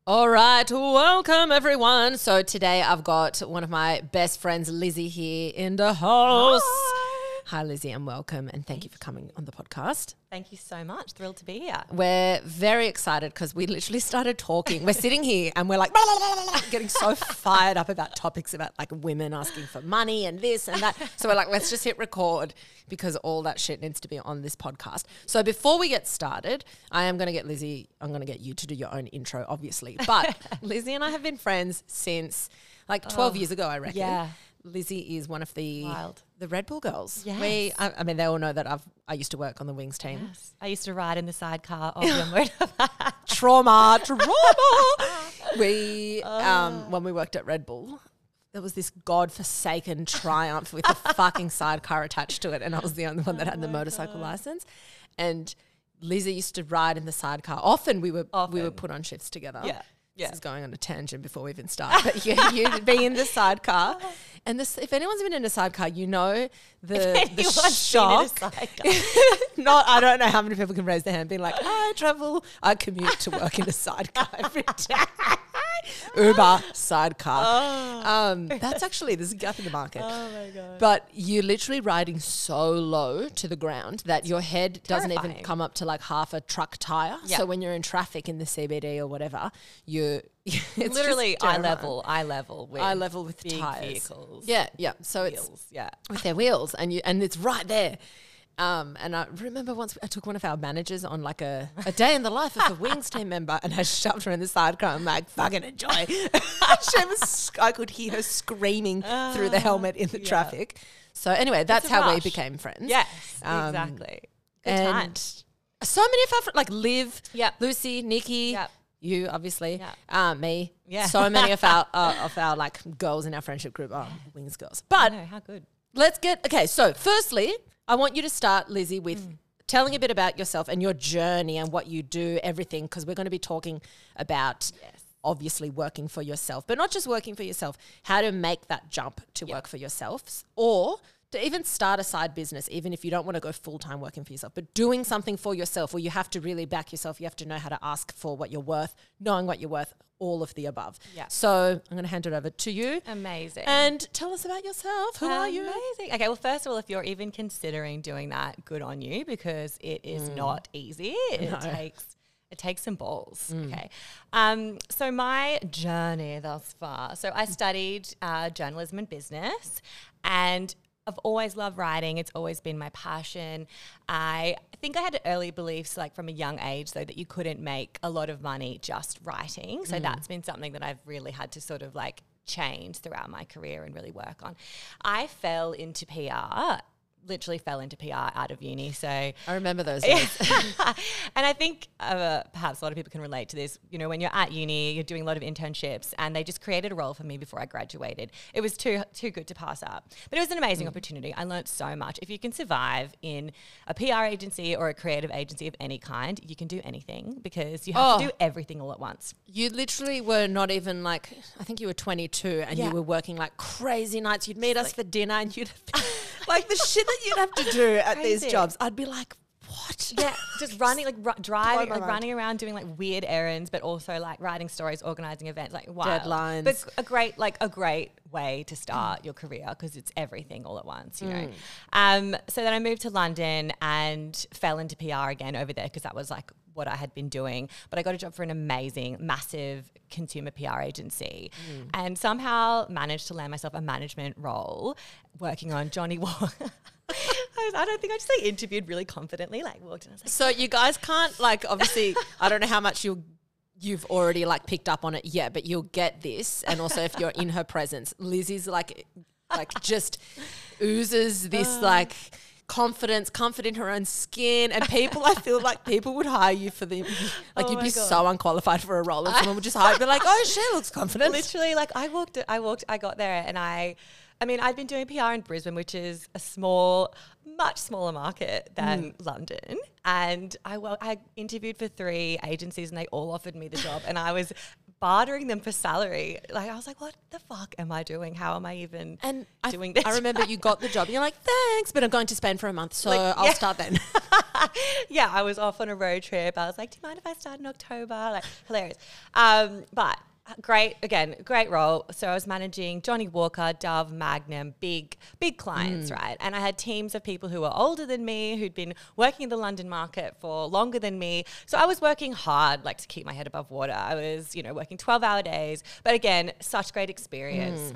All right, welcome everyone. So today I've got one of my best friends, Lizzie, here in the house. Hi Lizzie, and welcome, and thank you for coming on the podcast. Thank you so much. Thrilled to be here. We're very excited because we literally started talking. We're sitting here and we're like blah, blah, blah, blah, getting so fired up about topics about like women asking for money and this and that. So we're like, let's just hit record because all that shit needs to be on this podcast. So before we get started, I'm going to get you to do your own intro, obviously. But Lizzie and I have been friends since like 12 years ago, I reckon. Yeah. Lizzie is one of the Red Bull girls. Yes. I mean, they all know that I used to work on the Wings team. Yes. I used to ride in the sidecar of your motorbike. Trauma. We, when we worked at Red Bull, there was this godforsaken Triumph with a fucking sidecar attached to it, and I was the only one that had the motorcycle license. And Lizzie used to ride in the sidecar. Often we would put on shifts together. Yeah. This is going on a tangent before we even start. But you'd be in the sidecar. And this, if anyone's been in a sidecar, you know the shock. I don't know how many people can raise their hand being like, I commute to work in a sidecar every day. Uber sidecar. There's a gap in the market. Oh my God. But you're literally riding so low to the ground that your head doesn't even come up to like half a truck tire. Yep. So when you're in traffic in the CBD or whatever, it's literally eye level with big tires. Vehicles. Yeah. So Wheels, it's with their wheels and it's right there. And I remember once I took one of our managers on like a day in the life of a Wings team member, and I shoved her in the sidecar and like, fucking enjoy. I could hear her screaming through the helmet in the traffic. So anyway, that's how we became friends. Yes, exactly. Good times. So many of our like Liv, Lucy, Nikki, you obviously, me. Yeah. So many of our like girls in our friendship group are Wings girls. But how good. So firstly, I want you to start, Lizzie, with telling a bit about yourself and your journey and what you do, everything, because we're going to be talking about obviously working for yourself, but not just working for yourself, how to make that jump to work for yourself or to even start a side business, even if you don't want to go full-time working for yourself, but doing something for yourself where you have to really back yourself. You have to know how to ask for what you're worth, knowing what you're worth, all of the above. Yeah. So I'm going to hand it over to you. Amazing. And tell us about yourself. Who are you? Amazing. Okay, well, first of all, if you're even considering doing that, good on you, because it is not easy. It takes some balls. Okay. So my journey thus far. So I studied journalism and business, and I've always loved writing. It's always been my passion. I think I had early beliefs, like from a young age, though, that you couldn't make a lot of money just writing. So that's been something that I've really had to sort of like change throughout my career and really work on. I literally fell into PR out of uni. So I remember those days. And I think perhaps a lot of people can relate to this. You know, when you're at uni, you're doing a lot of internships, and they just created a role for me before I graduated. It was too good to pass up. But it was an amazing opportunity. I learned so much. If you can survive in a PR agency or a creative agency of any kind, you can do anything because you have to do everything all at once. You literally were not even like, I think you were 22 and you were working like crazy nights. You'd meet us for dinner and you'd like the shit that you'd have to do at these jobs. I'd be like, what? Yeah, just running, driving, running around doing like weird errands, but also like writing stories, organizing events, like wild. Deadlines. But a great way to start your career because it's everything all at once, you know. So then I moved to London and fell into PR again over there because that was like what I had been doing. But I got a job for an amazing, massive consumer PR agency and somehow managed to land myself a management role working on Johnny Walker. I don't think I just like interviewed really confidently, like walked in. I was like, so you guys can't like, obviously, I don't know how much you've already like picked up on it yet, but you'll get this. And also if you're in her presence, Lizzie's like just oozes this like confidence, comfort in her own skin. And I feel like people would hire you for like you'd be so unqualified for a role and someone would just hire you, be like, oh, she looks confident. Literally, like I got there and I mean, I'd been doing PR in Brisbane, which is a much smaller market than London. And I interviewed for 3 agencies and they all offered me the job. And I was bartering them for salary. Like, I was like, what the fuck am I doing? How am I even doing this? I remember you got the job. You're like, thanks, but I'm going to Spain for a month, so I'll start then. Yeah, I was off on a road trip. I was like, do you mind if I start in October? Like, hilarious. But great role. So I was managing Johnny Walker, Dove, Magnum, big clients, right? And I had teams of people who were older than me, who'd been working in the London market for longer than me. So I was working hard, like, to keep my head above water. I was, working 12-hour days. But again, such great experience.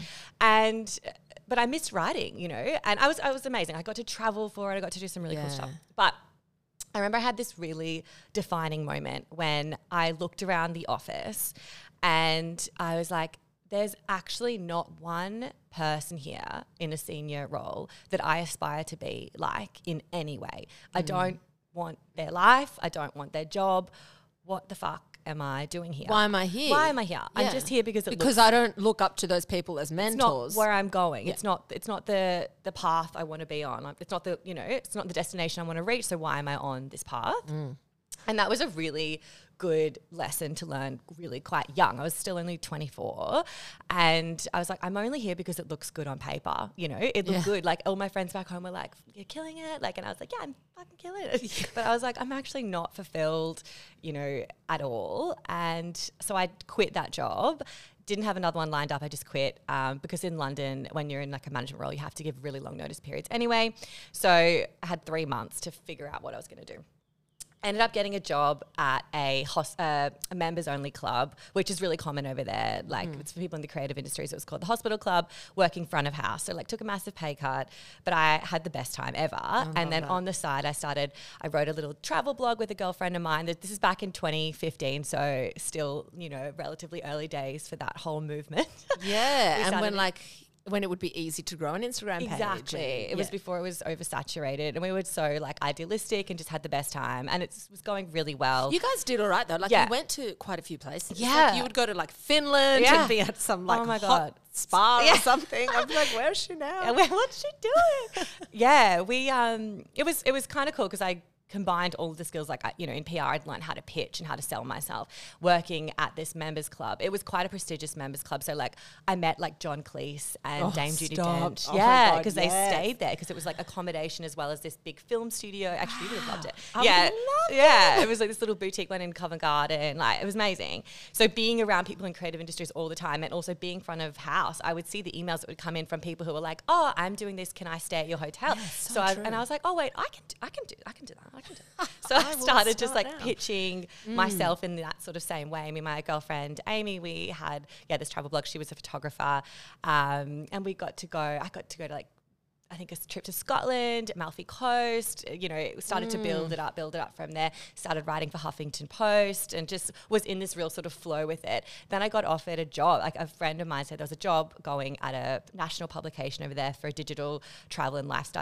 But I missed writing, and I was amazing. I got to travel for it. I got to do some really cool stuff. But I remember I had this really defining moment when I looked around the office and I was like, there's actually not one person here in a senior role that I aspire to be like in any way. I don't want their life. I don't want their job. What the fuck am I doing here? Why am I here? Yeah. I'm just here because I don't look up to those people as mentors. It's not where I'm going. Yeah. It's not the path I want to be on. It's not it's not the destination I want to reach. So why am I on this path? And that was a really good lesson to learn really quite young. I was still only 24 and I was like, I'm only here because it looks good on paper. It looked good. Like, all my friends back home were like, you're killing it. Like, and I was like, yeah, I'm fucking killing it. But I was like, I'm actually not fulfilled, at all. And so I quit that job. Didn't have another one lined up. I just quit because in London, when you're in like a management role, you have to give really long notice periods anyway. So I had 3 months to figure out what I was going to do. Ended up getting a job at a members-only club, which is really common over there. Like, it's for people in the creative industries. It was called the Hospital Club, working front of house. So, like, took a massive pay cut, but I had the best time ever. And then on the side, I wrote a little travel blog with a girlfriend of mine. This is back in 2015, so still, relatively early days for that whole movement. Yeah, and when it would be easy to grow an Instagram page. Exactly. It was before it was oversaturated, and we were so like idealistic and just had the best time, and it was going really well. You guys did all right though. Like, you went to quite a few places. Yeah. Like, you would go to like Finland and be at some like hot spa or something. I'm like, where is she now? What's she doing? Yeah, we it was kind of cool because I combined all of the skills, like, in PR, I'd learned how to pitch and how to sell myself working at this members club. It was quite a prestigious members club. So, like, I met, like, John Cleese and Dame Judi Dench. Yeah, because they stayed there because it was, like, accommodation as well as this big film studio. Actually, you would have loved it. It was, like, this little boutique one in Covent Garden. Like, it was amazing. So, being around people in creative industries all the time and also being front of house, I would see the emails that would come in from people who were like, oh, I'm doing this. Can I stay at your hotel? Yeah, I was like, oh, wait, I can do that. So I started just like pitching myself in that sort of same way. I mean, my girlfriend Amy, we had this travel blog. She was a photographer, and I got to go to like, I think, a trip to Scotland, Amalfi Coast. It started to build it up from there. Started writing for Huffington Post and just was in this real sort of flow with it. Then I got offered a job. Like, a friend of mine said there was a job going at a national publication over there for a digital travel and lifestyle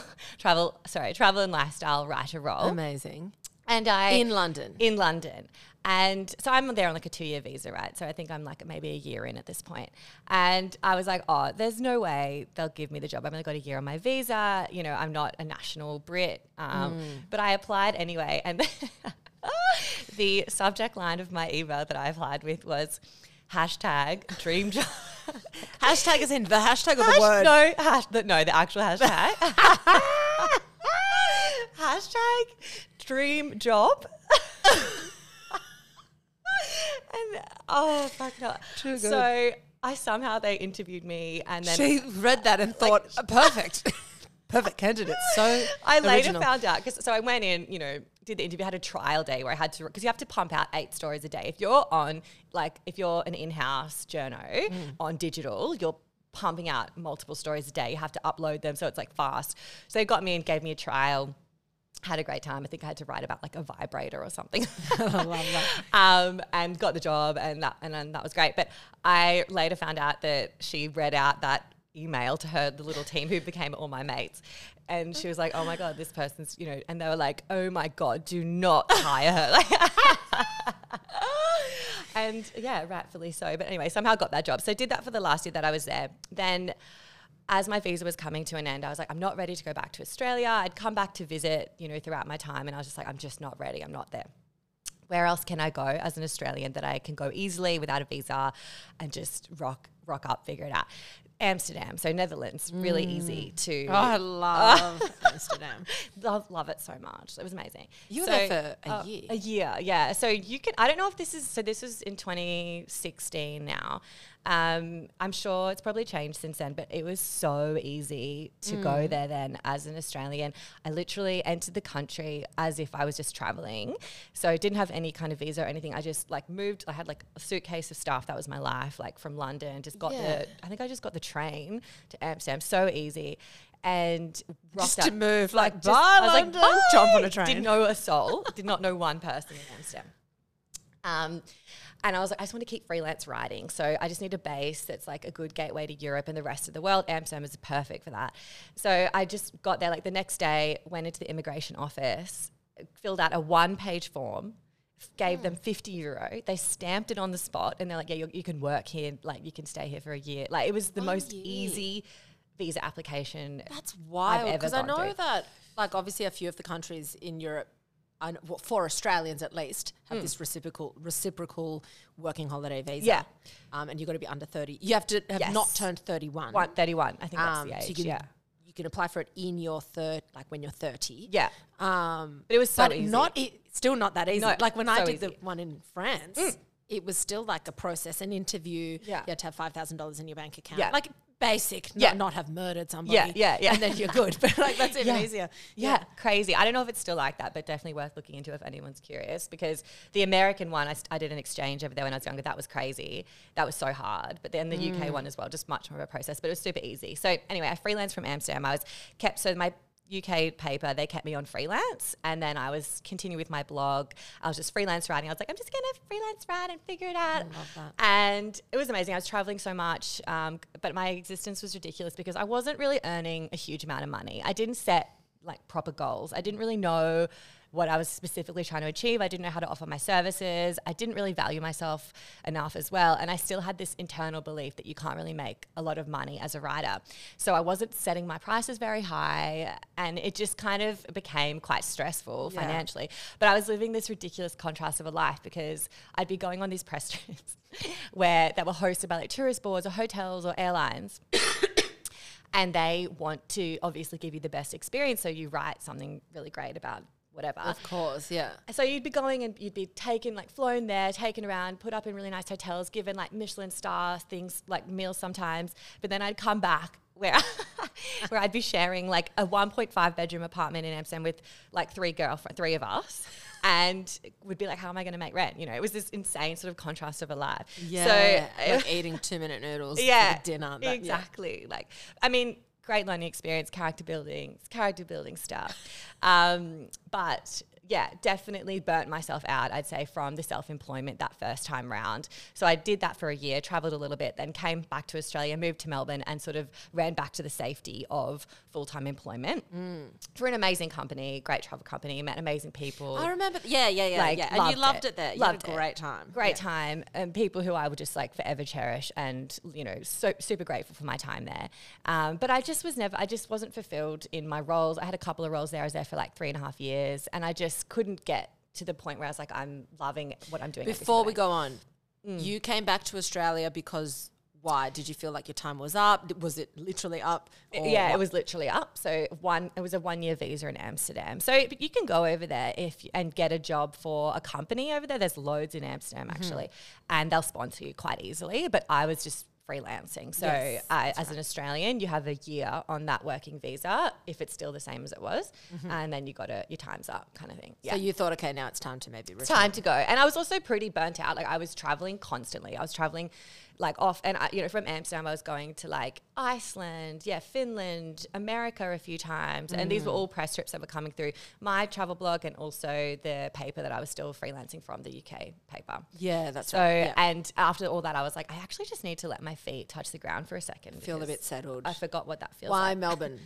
writer role. Amazing. And in London. And so I'm there on like a 2-year visa, right? So I think I'm like maybe a year in at this point. And I was like, oh, there's no way they'll give me the job. I've only got a year on my visa. I'm not a national Brit. But I applied anyway. And the subject line of my email that I applied with was #dream job. Hashtag is in the hashtag or the word? No, the actual hashtag. #dream job. And fuck no. Too good. So they interviewed me, and then she read that and thought, perfect candidate. So I later found out because I went in, did the interview, had a trial day where I had to, because you have to pump out 8 stories a day. If you're an in-house journo on digital, you're pumping out multiple stories a day. You have to upload them, so it's like fast. So they got me and gave me a trial. Had a great time. I think I had to write about like a vibrator or something. I love that. And got the job, and that was great. But I later found out that she read out that email to the little team who became all my mates. And she was like, oh my God, this person's, and they were like, oh my God, do not hire her. And yeah, rightfully so. But anyway, somehow got that job. So I did that for the last year that I was there. Then as my visa was coming to an end, I was like, I'm not ready to go back to Australia. I'd come back to visit, throughout my time. And I was just like, I'm just not ready. I'm not there. where else can I go as an Australian that I can go easily without a visa and just rock up, figure it out? Amsterdam, so Netherlands, really easy to. Oh, I love Amsterdam. Love it so much. It was amazing. You were there for a year. A year, yeah. So you can. I don't know if this is. So this was in 2016 now. I'm sure it's probably changed since then, but it was so easy to go there then as an Australian. I literally entered the country as if I was just traveling. So I didn't have any kind of visa or anything. I just like moved. I had like a suitcase of stuff. That was my life, like from London. Just got I think I just got the train to Amsterdam. So easy. And just to move, I was like, bye. Jump on a train. Didn't know a soul. Did not know one person in Amsterdam. And I was like, I just want to keep freelance writing. So I just need a base that's like a good gateway to Europe and the rest of the world. Amsterdam is perfect for that. So I just got there like the next day, went into the immigration office, filled out a 1-page form, gave them €50. They stamped it on the spot and they're like, yeah, you can work here. Like you can stay here for a year. Like it was the most easy visa application. That's wild. Because I know that like obviously a few of the countries in Europe, for Australians at least, have this reciprocal working holiday visa. Yeah. And you've got to be under 30. You have to have not turned 31. 31, I think that's the age, so you can apply for it in your when you're 30. Yeah. But it was so easy. Still not that easy. No, like when I did the one in France, it was still like a process, an interview. Yeah. You had to have $5,000 in your bank account. Yeah. Like basic, not have murdered somebody. Yeah. And then you're good. But like that's even easier. Yeah, crazy. I don't know if it's still like that, but definitely worth looking into if anyone's curious, because the American one, I did an exchange over there when I was younger. That was crazy. That was so hard. But then the UK one as well, just much more of a process, but it was super easy. So anyway, I freelanced from Amsterdam. My UK paper, they kept me on freelance, and then I was continuing with my blog. I was just freelance writing. I was like, I'm just going to freelance write and figure it out. I love that. And it was amazing. I was traveling so much, but my existence was ridiculous because I wasn't really earning a huge amount of money. I didn't set like proper goals. I didn't really know what I was specifically trying to achieve. I didn't know how to offer my services. I didn't really value myself enough as well. And I still had this internal belief that you can't really make a lot of money as a writer. So I wasn't setting my prices very high, and it just kind of became quite stressful financially. But I was living this ridiculous contrast of a life because I'd be going on these press trips where they were hosted by like tourist boards or hotels or airlines. And they want to obviously give you the best experience. So you write something really great about whatever. Of course, yeah. So you'd be going and you'd be flown there, taken around, put up in really nice hotels, given like Michelin stars, things like meals sometimes. But then I'd come back where I'd be sharing like a 1.5 bedroom apartment in Amsterdam with like three of us. And would be like, how am I going to make rent? You know, it was this insane sort of contrast of a life. Yeah. So like eating 2-minute noodles for dinner. Exactly. Like, I mean, great learning experience, character building stuff. But yeah, definitely burnt myself out, I'd say, from the self-employment that first time round. So I did that for a year, travelled a little bit, then came back to Australia, moved to Melbourne, and sort of ran back to the safety of full-time employment for an amazing company, great travel company, met amazing people. I remember, yeah. And you loved it there. You had a great time. Great time, and people who I would just like forever cherish, and, you know, so super grateful for my time there. But I just wasn't fulfilled in my roles. I had a couple of roles there. I was there for like 3.5 years, and I just couldn't get to the point where I was like, I'm loving what I'm doing. Before we go on, you came back to Australia because why? Did you feel like your time was up? Was it literally up? Yeah, it was literally up. So it was a 1-year visa in Amsterdam. So but you can go over there and get a job for a company over there. There's loads in Amsterdam actually, and they'll sponsor you quite easily. But I was just freelancing. So as an Australian, you have a year on that working visa if it's still the same as it was. And then your time's up kind of thing. Yeah. So you thought, okay, now it's time to maybe return. It's time to go. And I was also pretty burnt out. Like I was traveling constantly. I was traveling like off, and from Amsterdam I was going to like Iceland, Finland, America a few times, and these were all press trips that were coming through my travel blog and also the paper that I was still freelancing from, the UK paper. Yeah, that's right. So and after all that I was like, I actually just need to let my feet touch the ground for a second. Feel a bit settled. I forgot what that feels like. Why Melbourne?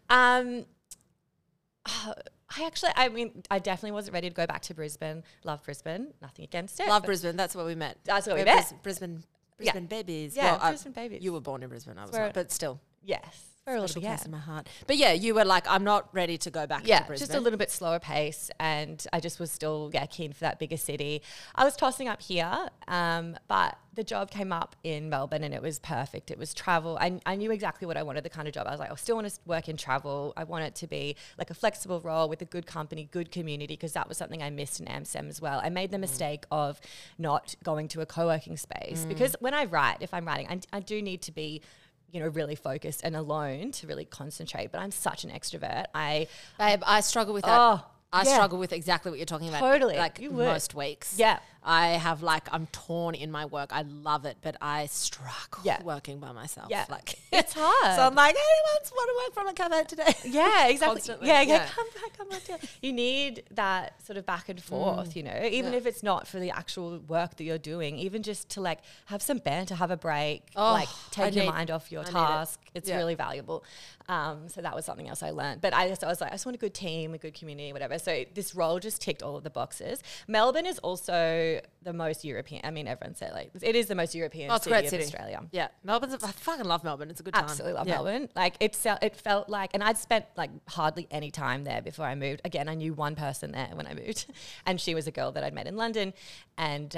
I definitely wasn't ready to go back to Brisbane. Love Brisbane, nothing against it. Love Brisbane, that's where we met. That's where we met. Brisbane babies. Yeah, Brisbane babies. You were born in Brisbane, I was not, but still. Yes. For a little special bit, place in my heart. But yeah, you were like, I'm not ready to go back to Brisbane. Just a little bit slower pace, and I just was still keen for that bigger city. I was tossing up here, but the job came up in Melbourne and it was perfect. It was travel. I knew exactly what I wanted, the kind of job. I was like, I still want to work in travel. I want it to be like a flexible role with a good company, good community, because that was something I missed in Amsterdam as well. I made the mistake of not going to a co-working space because when I write, if I'm writing, I do need to be really focused and alone to really concentrate. But I'm such an extrovert. Babe, I struggle with that. I struggle with exactly what you're talking about. Totally. Like most weeks. Yeah. I have I'm torn in my work. I love it, but I struggle working by myself. Yeah. Like it's hard. So I'm like, anyone want to work from a cafe today? Yeah, exactly. Constantly. Yeah. Come back. You need that sort of back and forth, even if it's not for the actual work that you're doing, even just to have some banter, have a break, take your mind off your task. It's really valuable. So that was something else I learned. But I was like, I just want a good team, a good community, whatever. So this role just ticked all of the boxes. Melbourne is also the most European. I mean, everyone said it is the most European city of Australia. Yeah, I fucking love Melbourne. It's a good time. Absolutely love Melbourne. It felt like, and I'd spent hardly any time there before I moved. Again, I knew one person there when I moved, and she was a girl that I'd met in London, and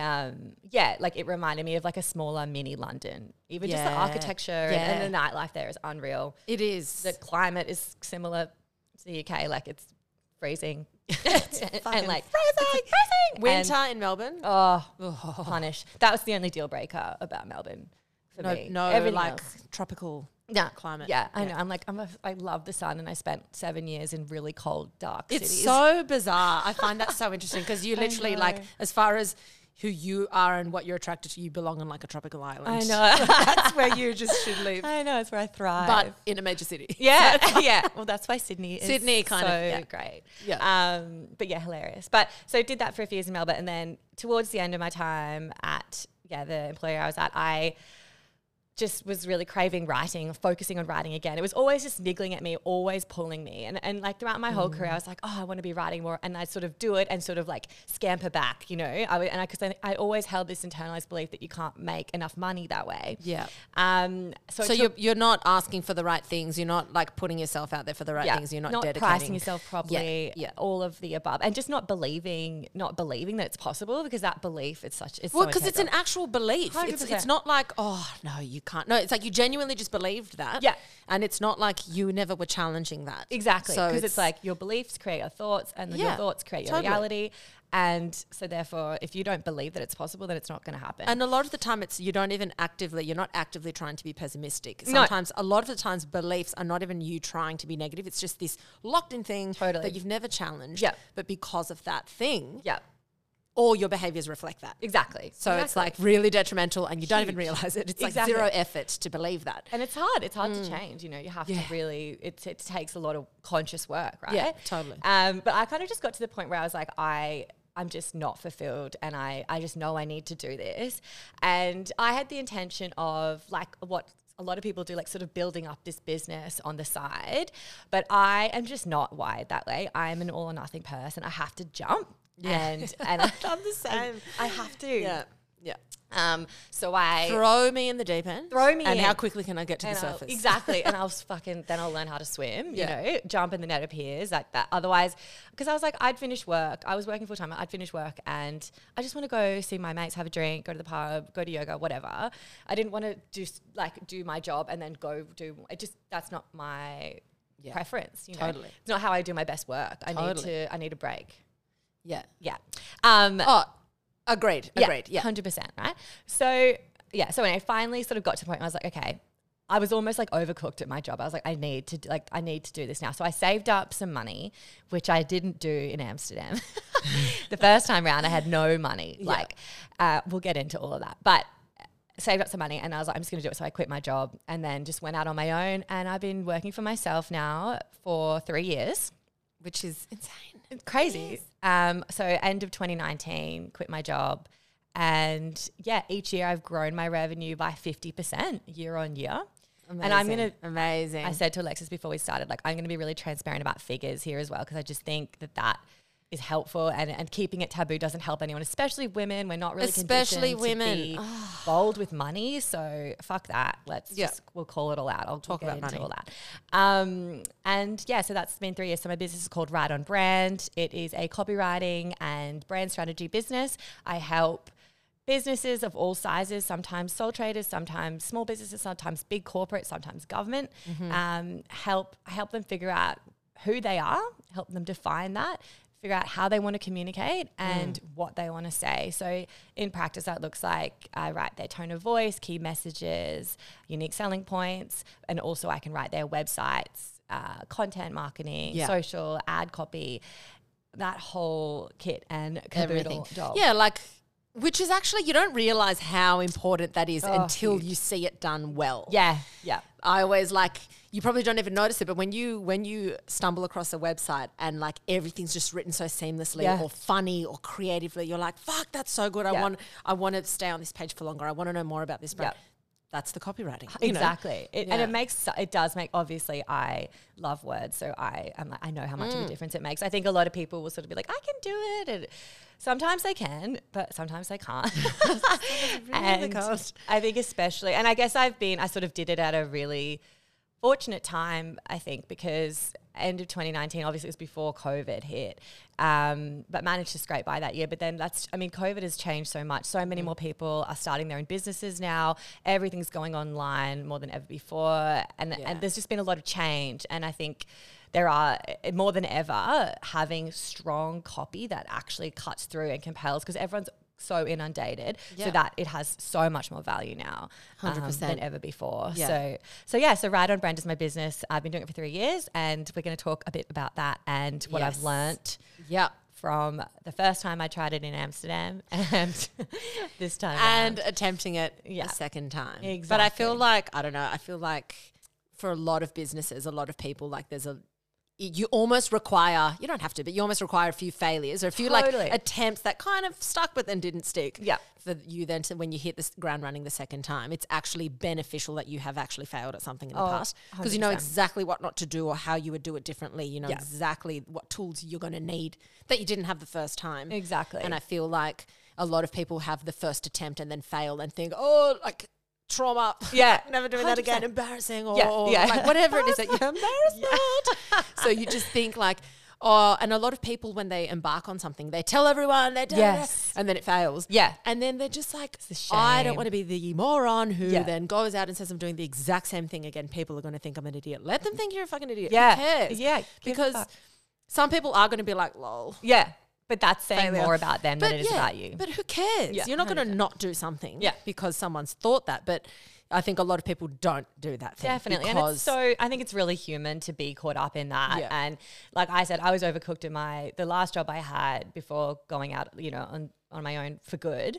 it reminded me of a smaller mini London. Even just the architecture and the nightlife there is unreal. It is. The climate is similar to the UK. It's freezing. It's and freezing. Winter in Melbourne. Punish. That was the only deal breaker about Melbourne for me. No, everything else. tropical climate. Yeah, I know. I love the sun, and I spent 7 years in really cold, dark cities. It's so bizarre. I find that so interesting because you literally as far as who you are and what you're attracted to, you belong on a tropical island. I know. That's where you just should live. I know, it's where I thrive. But in a major city. Yeah, yeah. Well, that's why Sydney is so great. Yeah. But yeah, hilarious. But so I did that for a few years in Melbourne, and then towards the end of my time at the employer I was at, I just was really craving writing, focusing on writing again. It was always just niggling at me, always pulling me. And throughout my whole career, I was like, I want to be writing more. And I'd sort of do it and sort of scamper back, because I always held this internalized belief that you can't make enough money that way. Yeah. So you're not asking for the right things. You're not putting yourself out there for the right things. You're not dedicating. Pricing yourself properly. Yeah. All of the above. And just not believing that it's possible, because that belief it's because it's an actual belief. 100%. It's not no, you can't. No, it's you genuinely just believed that. Yeah. And it's not you never were challenging that. Exactly. Because it's your beliefs create your thoughts, and then your thoughts create your reality. And so therefore, if you don't believe that it's possible, then it's not going to happen. And a lot of the time you're not actively trying to be pessimistic. Sometimes, a lot of the times beliefs are not even you trying to be negative. It's just this locked in thing that you've never challenged. Yeah. But because of that thing. Yeah. All your behaviors reflect that. Exactly. So it's really detrimental, and you don't even realize it. It's zero effort to believe that. And it's hard. It's hard to change. You have to really, it takes a lot of conscious work, right? Yeah, totally. But I kind of just got to the point where I was like, I'm just not fulfilled, and I just know I need to do this. And I had the intention of what a lot of people do, sort of building up this business on the side. But I am just not wired that way. I'm an all or nothing person. I have to jump. Yeah. And I'm the same. I have to. Yeah. Yeah. So I throw me in the deep end. And how quickly can I get to the surface? Exactly. And then I'll learn how to swim, jump and the net appears like that. Otherwise, because I was I'd finish work. I was working full time. I'd finish work and I just want to go see my mates, have a drink, go to the pub, go to yoga, whatever. I didn't want to do my job and then go do it. That's not my preference. Totally. It's not how I do my best work. I need a break. Yeah. Yeah. Agreed. Yeah. 100%, right? So anyway, I finally sort of got to the point where I was like, okay, I was almost overcooked at my job. I was like, I need to do this now. So I saved up some money, which I didn't do in Amsterdam. The first time around, I had no money. We'll get into all of that. But saved up some money and I was like, I'm just going to do it. So I quit my job and then just went out on my own. And I've been working for myself now for 3 years. Which is insane. It's crazy. So end of 2019, quit my job. And each year I've grown my revenue by 50% year on year. Amazing. And I'm going to... Amazing. I said to Alexis before we started, I'm going to be really transparent about figures here as well, because I just think that is helpful, and keeping it taboo doesn't help anyone, especially women. We're not really especially conditioned women to be bold with money, so fuck that. We'll call it all out. I'll talk about money. All that. And yeah, so that's been 3 years. So my business is called Right on Brand. It is a copywriting and brand strategy business. I help businesses of all sizes, sometimes sole traders, sometimes small businesses, sometimes big corporate, sometimes government. Help them figure out who they are, help them define that, figure out how they want to communicate and what they want to say. So in practice, that looks like I write their tone of voice, key messages, unique selling points, and also I can write their websites, content marketing, social, ad copy, that whole kit and caboodle job. Yeah, like, which is actually, you don't realize how important that is until you see it done well. Yeah. I always you probably don't even notice it, but when you stumble across a website and like everything's just written so seamlessly or funny or creatively, you're like, fuck, that's so good. I want to stay on this page for longer. I want to know more about this brand. That's the copywriting. Exactly. And it does make, obviously I love words. So I know how much of a difference it makes. I think a lot of people will sort of be like, I can do it. And sometimes they can, but sometimes they can't. And I think especially, and I guess I sort of did it at a really fortunate time, I think, because end of 2019, obviously it was before COVID hit, but managed to scrape by that year. But then COVID has changed so much. So many more people are starting their own businesses now. Everything's going online more than ever before. And there's just been a lot of change. And I think there are, more than ever, having strong copy that actually cuts through and compels, because everyone's so inundated, so that it has so much more value now 100% than ever before. So Right on Brand is my business. I've been doing it for 3 years, and we're going to talk a bit about that and what I've learnt from the first time I tried it in Amsterdam and this time and attempting it a second time. Exactly. But I feel like, I don't know, for a lot of businesses, a lot of people, like you almost require, you don't have to, but you almost require a few failures or a few like attempts that kind of stuck but then didn't stick. Yeah. For you then to, when you hit the ground running the second time, it's actually beneficial that you have actually failed at something in the past, because you know exactly what not to do or how you would do it differently. You know exactly what tools you're going to need that you didn't have the first time. Exactly. And I feel like a lot of people have the first attempt and then fail and think, oh, like trauma. Yeah. Never doing 100%. That again. Embarrassing or like whatever it is that you're embarrassed. So you just think like, and a lot of people when they embark on something, they tell everyone they do it, and then it fails. Yeah. And then they're just like, I don't want to be the moron who then goes out and says I'm doing the exact same thing again. People are going to think I'm an idiot. Let them think you're a fucking idiot. Yeah. Who cares? Yeah. Because some people are going to be like, lol. Yeah. But that's saying more about them than it is about you. But who cares? Yeah, you're not going to not do something because someone's thought that. But I think a lot of people don't do that thing. Definitely. And I think it's really human to be caught up in that. Yeah. And like I said, I was overcooked in the last job I had before going out, on my own for good.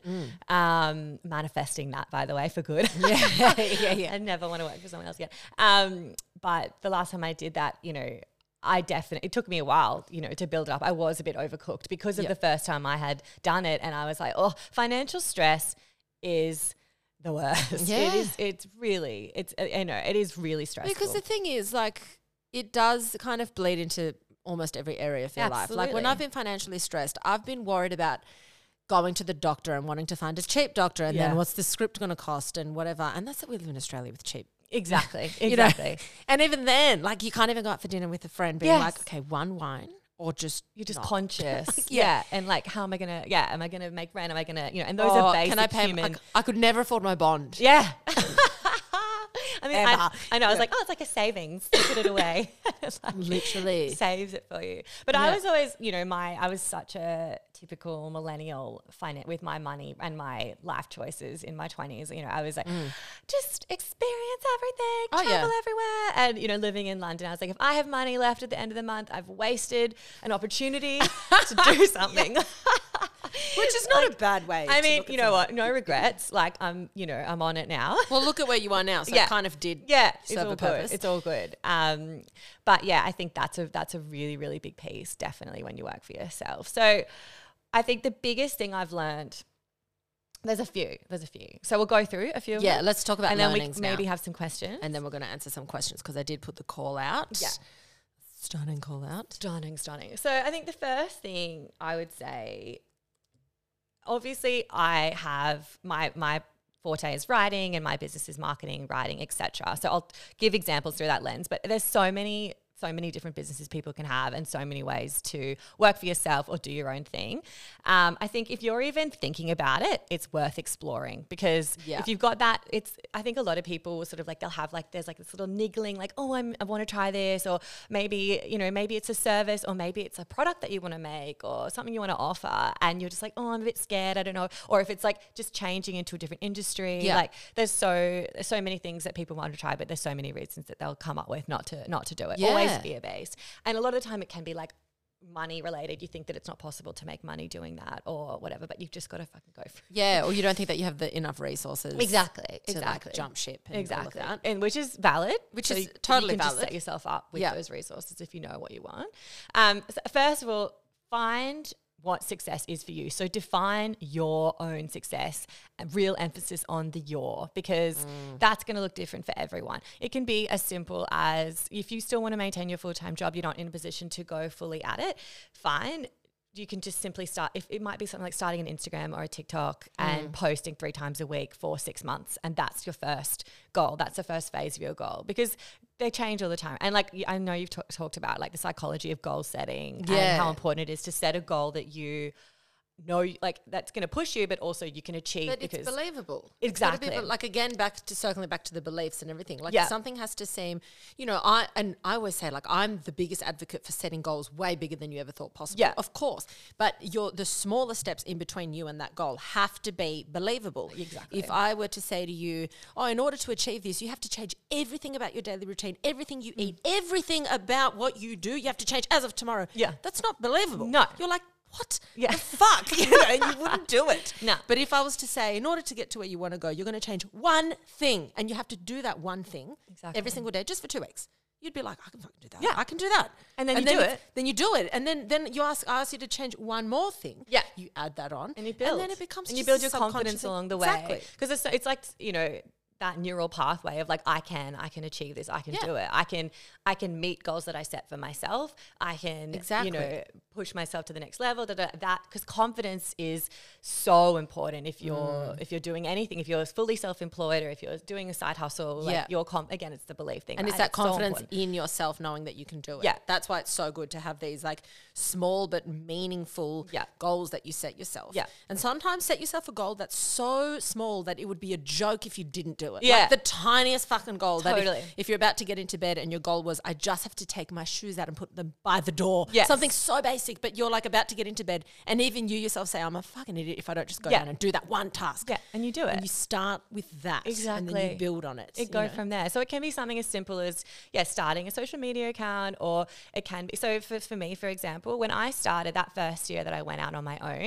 Manifesting that, by the way, for good. Yeah. I never want to work for someone else again. But the last time I did that, it took me a while, to build it up. I was a bit overcooked because of the first time I had done it. And I was like, financial stress is the worst. Yeah. It is really stressful. Because the thing is, like, it does kind of bleed into almost every area of your life. Like when I've been financially stressed, I've been worried about going to the doctor and wanting to find a cheap doctor and then what's the script going to cost and whatever. And that's that we live in Australia with cheap. Exactly. And even then, like, you can't even go out for dinner with a friend being like, okay, one wine or just you're just not. conscious. And like, how am I going to, am I going to make rent? Am I going to, and those are basic can I pay human. I could never afford my bond. Yeah. I mean, I know. I was like, it's like a savings. Put it away. Literally saves it for you. But I was always, I was such a typical millennial with my money and my life choices in my 20s. I was like, just experience everything, travel everywhere. And, living in London, I was like, if I have money left at the end of the month, I've wasted an opportunity to do something. Which is not a bad way. I mean, you know what? No regrets. Like, I'm on it now. Well, look at where you are now. So it kind of did serve a purpose. It's all good. But yeah, I think that's a really, really big piece, definitely, when you work for yourself. So I think the biggest thing I've learned, there's a few. So we'll go through a few of them. Yeah, let's talk about and then learnings we maybe now. have some questions. And then we're going to answer some questions because I did put the call out. Yeah. Stunning call out. Stunning. So I think the first thing I would say, obviously I have my forte is writing and my business is marketing, writing, etc. So I'll give examples through that lens, but there's so many different businesses people can have and so many ways to work for yourself or do your own thing. I think if you're even thinking about it, it's worth exploring because if you've got that, I think a lot of people sort of like, they'll have like, there's like this little niggling like, oh, I want to try this, or maybe, maybe it's a service or maybe it's a product that you want to make or something you want to offer. And you're just like, oh, I'm a bit scared. I don't know. Or if it's like just changing into a different industry, like there's so many things that people want to try, but there's so many reasons that they'll come up with not to do it. Always fear-based. And a lot of the time it can be like money related. You think that it's not possible to make money doing that or whatever, but you've just got to fucking go for it. Yeah, or you don't think that you have the enough resources. Exactly. Like jump ship and all of that. And which is valid. Which is totally you can valid. Just set yourself up with those resources if you know what you want. So first of all, find what success is for you. So define your own success, a real emphasis on the your, because that's going to look different for everyone. It can be as simple as if you still want to maintain your full-time job, you're not in a position to go fully at it, fine. You can just simply start, if it might be something like starting an Instagram or a TikTok and posting 3 times a week for 6 months. And that's your first goal. That's the first phase of your goal because they change all the time. And like, I know you've talked about like the psychology of goal setting and how important it is to set a goal that you know, like that's going to push you, but also you can achieve but because it's believable. Exactly. It's like again, circling back to the beliefs and everything. Like something has to seem, I always say like I'm the biggest advocate for setting goals way bigger than you ever thought possible. Yeah, of course. But the smaller steps in between you and that goal have to be believable. Exactly. If I were to say to you, in order to achieve this, you have to change everything about your daily routine, everything you eat, everything about what you do, you have to change as of tomorrow. Yeah. That's not believable. No. You're like, what the fuck? And you wouldn't do it. No. But if I was to say, in order to get to where you want to go, you're going to change one thing and you have to do that one thing every single day just for 2 weeks. You'd be like, I can fucking do that. Yeah. I can do that. And then you do it. Then you do it. And then I ask you to change one more thing. Yeah. You add that on. And you build. And then it becomes and you build your confidence along the way. Exactly. Because it's like, that neural pathway of like, I can achieve this. I can do it. I can meet goals that I set for myself. I can, push myself to the next level. That because confidence is so important if you're doing anything. If you're fully self-employed or if you're doing a side hustle, like again, it's the belief thing. And it's that confidence in yourself, knowing that you can do it. Yeah, that's why it's so good to have these like small but meaningful goals that you set yourself. Yeah, and sometimes set yourself a goal that's so small that it would be a joke if you didn't do it. Yeah, like the tiniest fucking goal. Totally. That if you're about to get into bed and your goal was, I just have to take my shoes out and put them by the door. Yes. Something so basic, but you're like about to get into bed, and even you yourself say, I'm a fucking idiot if I don't just go down and do that one task. Yeah, and you do it. And you start with that. Exactly. And then you build on it. It goes from there. So it can be something as simple as, starting a social media account, or it can be, so for me, for example, when I started that first year that I went out on my own,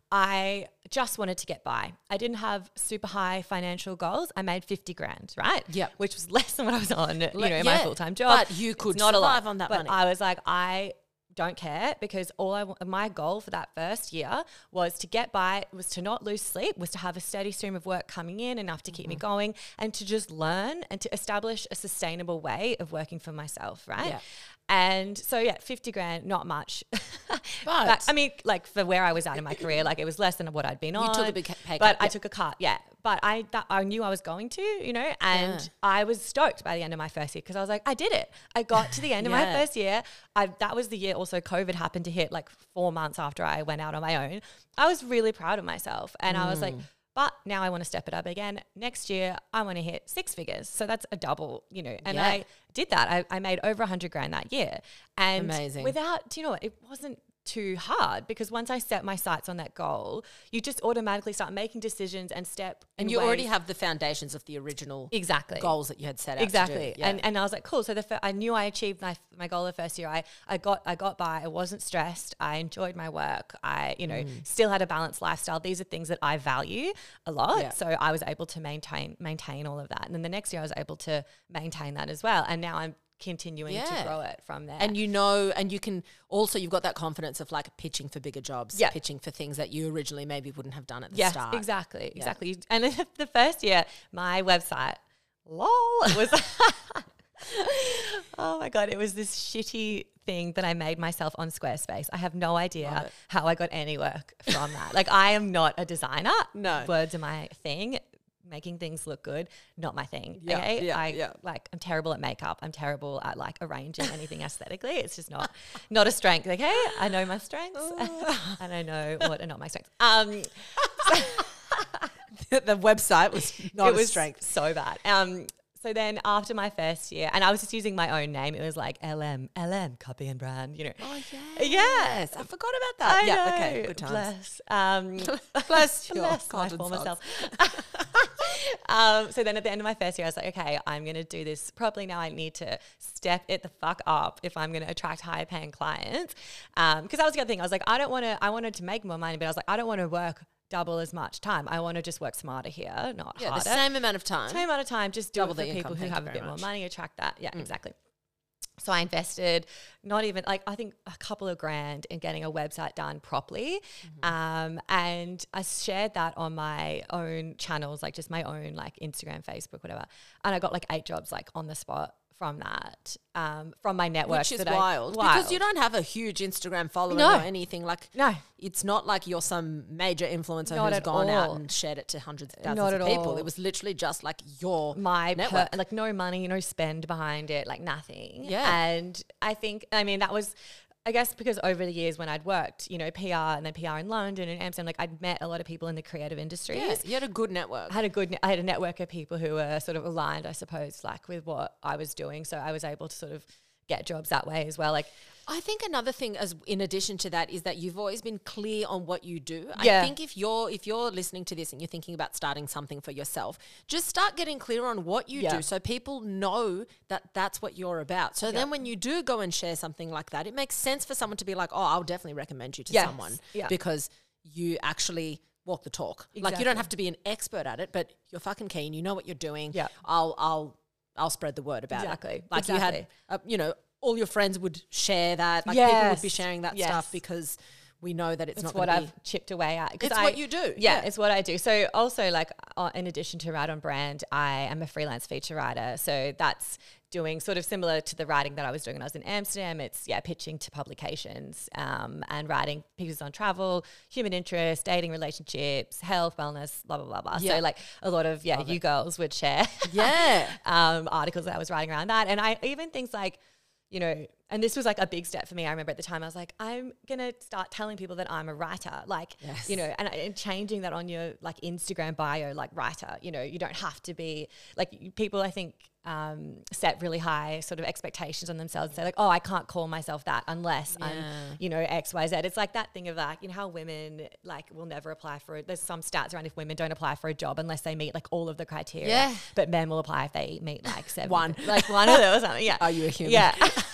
I just wanted to get by. I didn't have super high financial goals. I made 50 grand, right? Yeah. Which was less than what I was on, in my full-time job. But you could not survive on that but money. I was like, I don't care, because my goal for that first year was to get by, was to not lose sleep, was to have a steady stream of work coming in, enough to keep me going, and to just learn and to establish a sustainable way of working for myself, right? Yeah. And so 50 grand, not much. But I mean, like for where I was at in my career, like it was less than what I'd been on. You took a big pay cut. But I took a cut, But I knew I was going to, and I was stoked by the end of my first year because I was like, I did it. I got to the end of my first year. That was the year also COVID happened to hit like 4 months after I went out on my own. I was really proud of myself. And I was like, but now I want to step it up again. Next year, I want to hit 6 figures. So that's a double, and I did that. I made over 100 grand that year. And amazing. Without, it wasn't too hard, because once I set my sights on that goal, you just automatically start making decisions and step. And you already have the foundations of the original goals that you had set out to do. Yeah. And I was like, cool. So I knew I achieved my goal the first year. I got by. I wasn't stressed. I enjoyed my work. I still had a balanced lifestyle. These are things that I value a lot. Yeah. So I was able to maintain all of that. And then the next year I was able to maintain that as well. And now I'm continuing to grow it from there. And and you can also, you've got that confidence of like pitching for bigger jobs, pitching for things that you originally maybe wouldn't have done at the start. Exactly. And the first year, my website, was Oh my God, it was this shitty thing that I made myself on Squarespace. I have no idea how I got any work from that. Like, I am not a designer. No. Words are my thing. Making things look good, not my thing. Yeah, okay? yeah. Like, I'm terrible at makeup. I'm terrible at like arranging anything aesthetically. It's just not a strength, okay? I know my strengths and I know what are not my strengths. The website was not a strength. So bad. So then after my first year, and I was just using my own name, it was like LM, copy and brand, you know. Oh, yes. I forgot about that. I yeah, know. okay, good times. Bless your my former self. So then at the end of my first year, I was like, okay, I'm going to do this properly now. I need to step it the fuck up if I'm going to attract higher paying clients. Because that was the other thing. I was like, I wanted to make more money, but I was like, I don't want to work double as much time. I want to just work smarter here, not harder. The same amount of time. Same amount of time, just do Double it for the people income, who have a bit more much. money, attract that. Yeah, exactly. So I invested not even like I think a couple of grand in getting a website done properly. And I shared that on my own channels, like just my own like Instagram, Facebook, whatever. And I got like 8 jobs like on the spot from that, from my network. Which is wild. Because you don't have a huge Instagram following or anything. Like, no. It's not like you're some major influencer Not who's at gone out all. and shared it to hundreds of Not thousands at of people. all. It was literally just like your My network. like no money, no spend behind it, like nothing. Yeah. And I mean, that was, I guess, because over the years when I'd worked, you know, PR and then PR in London and Amsterdam, like I'd met a lot of people in the creative industries. Yeah, you had a good network. I had a network of people who were sort of aligned, I suppose, like with what I was doing. So I was able to sort of get jobs that way as well. Like, I think another thing, as in addition to that, is that you've always been clear on what you do. Yeah. I think if you're listening to this and you're thinking about starting something for yourself, just start getting clear on what you do, so people know that that's what you're about. So then, when you do go and share something like that, it makes sense for someone to be like, "Oh, I'll definitely recommend you to someone because you actually walk the talk." Like, you don't have to be an expert at it, but you're fucking keen. You know what you're doing. Yeah. I'll spread the word about it. Like Exactly. you had, you know. All your friends would share that. Like people would be sharing that stuff because we know that it's not what gonna be. I've chipped away at. It's what you do. Yeah, it's what I do. So also like in addition to Write on Brand, I am a freelance feature writer. So that's doing sort of similar to the writing that I was doing when I was in Amsterdam. It's pitching to publications and writing pieces on travel, human interest, dating, relationships, health, wellness, blah, blah, blah, blah. Yeah. So like a lot of, you girls would share articles that I was writing around that. And I even things like, you know, and this was like a big step for me. I remember at the time I was like, I'm going to start telling people that I'm a writer, like, you know, and changing that on your like Instagram bio, like writer, you know, you don't have to be like people, I think, set really high sort of expectations on themselves and say like, oh, I can't call myself that unless I'm, you know, X, Y, Z. It's like that thing of like, you know, how women like will never apply for it. There's some stats around if women don't apply for a job unless they meet like all of the criteria. Yeah. But men will apply if they meet like 7. One of them or something. Yeah. Are you a human? Yeah.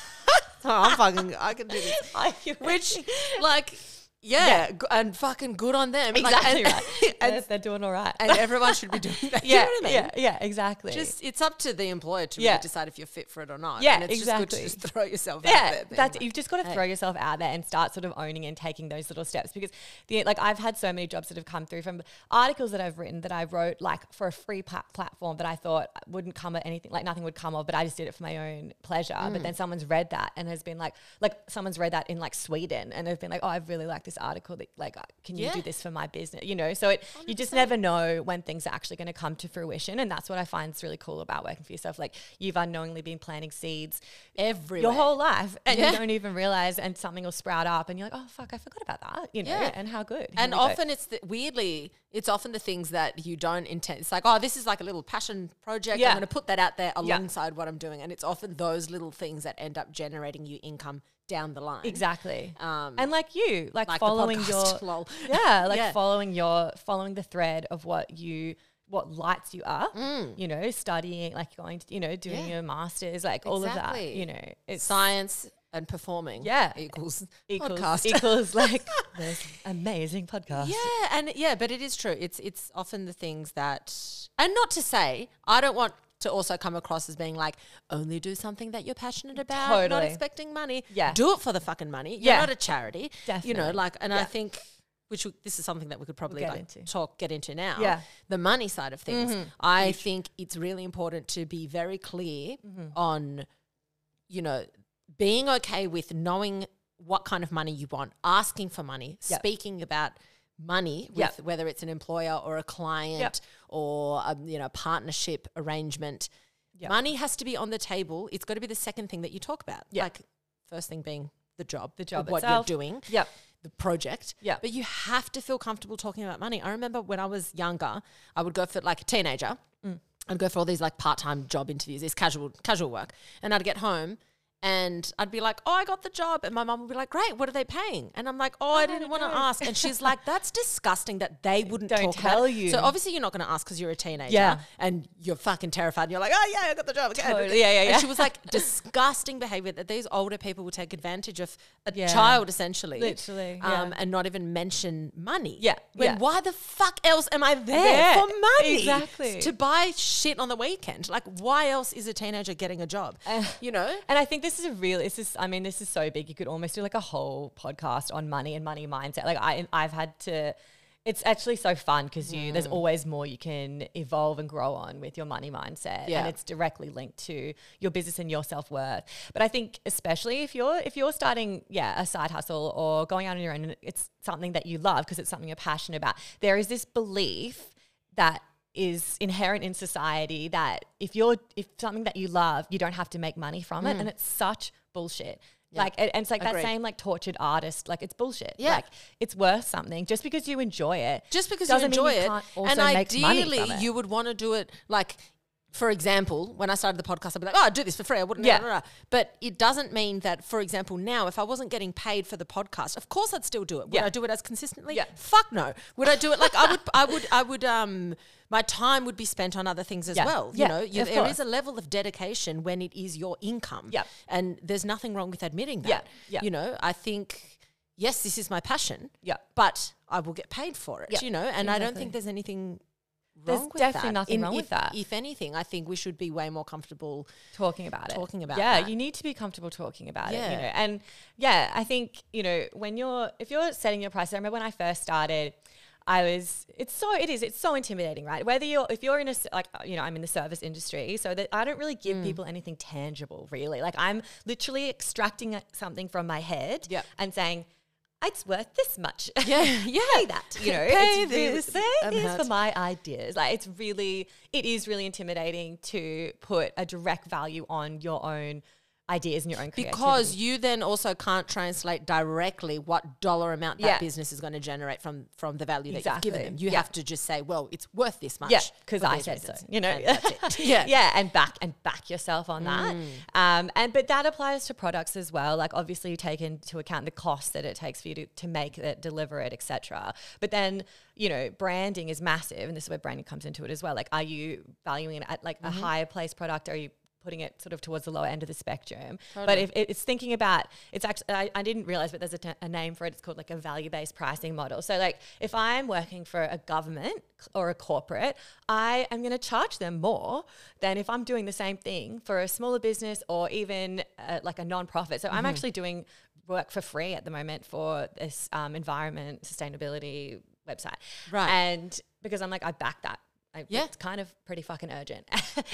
I can do this. Which, like, and fucking good on them. Exactly like, right. And they're doing all right. And everyone should be doing that. You know what I mean? Yeah, exactly. Just it's up to the employer to really decide if you're fit for it or not. Yeah, and it's exactly. just good to just throw yourself out there. You've just got to throw yourself out there and start sort of owning and taking those little steps because like I've had so many jobs that have come through from articles that I've written that I wrote like for a free platform that I thought wouldn't come at anything, like nothing would come of, but I just did it for my own pleasure. But then someone's read that and has been like someone's read that in like Sweden and they've been like, oh, I really like this article that like, can you do this for my business? You know, so you just never know when things are actually going to come to fruition. And that's what I find is really cool about working for yourself. Like you've unknowingly been planting seeds everywhere your whole life and you don't even realize and something will sprout up and you're like, oh fuck, I forgot about that, you know, and how good. And often it's often the things that you don't intend. It's like, oh, this is like a little passion project. I'm going to put that out there alongside what I'm doing. And it's often those little things that end up generating you income down the line. Exactly. And like you, like following podcast, following the thread of what lights you up, you know, studying, like going to, you know, doing your masters, like all of that, you know, it's science and performing. Equals podcast. Equals like this amazing podcast. But it is true. It's often the things that, and not to say, I don't want to also come across as being like, only do something that you're passionate about, not expecting money. Do it for the fucking money. You're not a charity. Definitely. You know, like, and I think this is something that we could probably get into now. Yeah. The money side of things. I think it's really important to be very clear on, you know, being okay with knowing what kind of money you want, asking for money, speaking about money with whether it's an employer or a client or a, you know, partnership arrangement. Money has to be on the table. It's got to be the second thing that you talk about. Like first thing being the job what you're doing. The project. But you have to feel comfortable talking about money. I remember when I was younger, I would go for like a teenager. I'd go for all these like part-time job interviews, this casual work. And I'd get home and I'd be like, oh, I got the job. And my mum would be like, great, what are they paying? And I'm like, I didn't want to ask. And she's like, that's disgusting that they wouldn't tell you. So obviously you're not going to ask because you're a teenager and you're fucking terrified. And you're like, oh, yeah, I got the job. Okay. Totally. And she was like, disgusting behavior that these older people will take advantage of a child essentially. Literally. And not even mention money. Why the fuck else am I there for money? Exactly. To buy shit on the weekend. Like, why else is a teenager getting a job? You know? And I think this is so big. You could almost do like a whole podcast on money and money mindset. Like I've had to, it's actually so fun because there's always more you can evolve and grow on with your money mindset. And it's directly linked to your business and your self-worth. But I think especially if you're starting, a side hustle or going out on your own and it's something that you love because it's something you're passionate about, there is this belief that is inherent in society that if something that you love, you don't have to make money from it. And it's such bullshit. Like, and it's like that same like tortured artist, like it's bullshit. Like it's worth something just because you enjoy it. Just because you enjoy it. And ideally you would want to do it like, for example, when I started the podcast, I'd be like, oh, I'd do this for free. I wouldn't. But it doesn't mean that, for example, now, if I wasn't getting paid for the podcast, of course I'd still do it. Would I do it as consistently? Fuck no. Would I do it? Like I would, my time would be spent on other things as well. You know, there is a level of dedication when it is your income. And there's nothing wrong with admitting that. You know, I think, yes, this is my passion. But I will get paid for it, you know, and I don't think there's anything wrong with definitely nothing wrong with that. If anything, I think we should be way more comfortable talking about it. That. You need to be comfortable talking about it, you know. And I think, you know, if you're setting your price, I remember when I first started, it's so intimidating, right? If you're in I'm in the service industry, so that I don't really give people anything tangible, really. Like I'm literally extracting something from my head and saying, it's worth this much. Pay that. You know, pay this for my ideas. Like it is really intimidating to put a direct value on your own ideas and your own creativity. Because you then also can't translate directly what dollar amount that business is going to generate from the value that you've given them. You have to just say, well, it's worth this much. Yeah, because I said so. You know, that's it. And back yourself on that. But that applies to products as well. Like obviously you take into account the cost that it takes for you to make it, deliver it, etc. But then, you know, branding is massive, and this is where branding comes into it as well. Like, are you valuing it at like a higher place product? Or are you putting it sort of towards the lower end of the spectrum? But if it's thinking about, it's actually, I didn't realize, but there's a name for it. It's called like a value-based pricing model. So like if I'm working for a government or a corporate, I am going to charge them more than if I'm doing the same thing for a smaller business or even like a non-profit. So I'm actually doing work for free at the moment for this environment sustainability website. Right. And because I'm like, I back that. It's kind of pretty fucking urgent.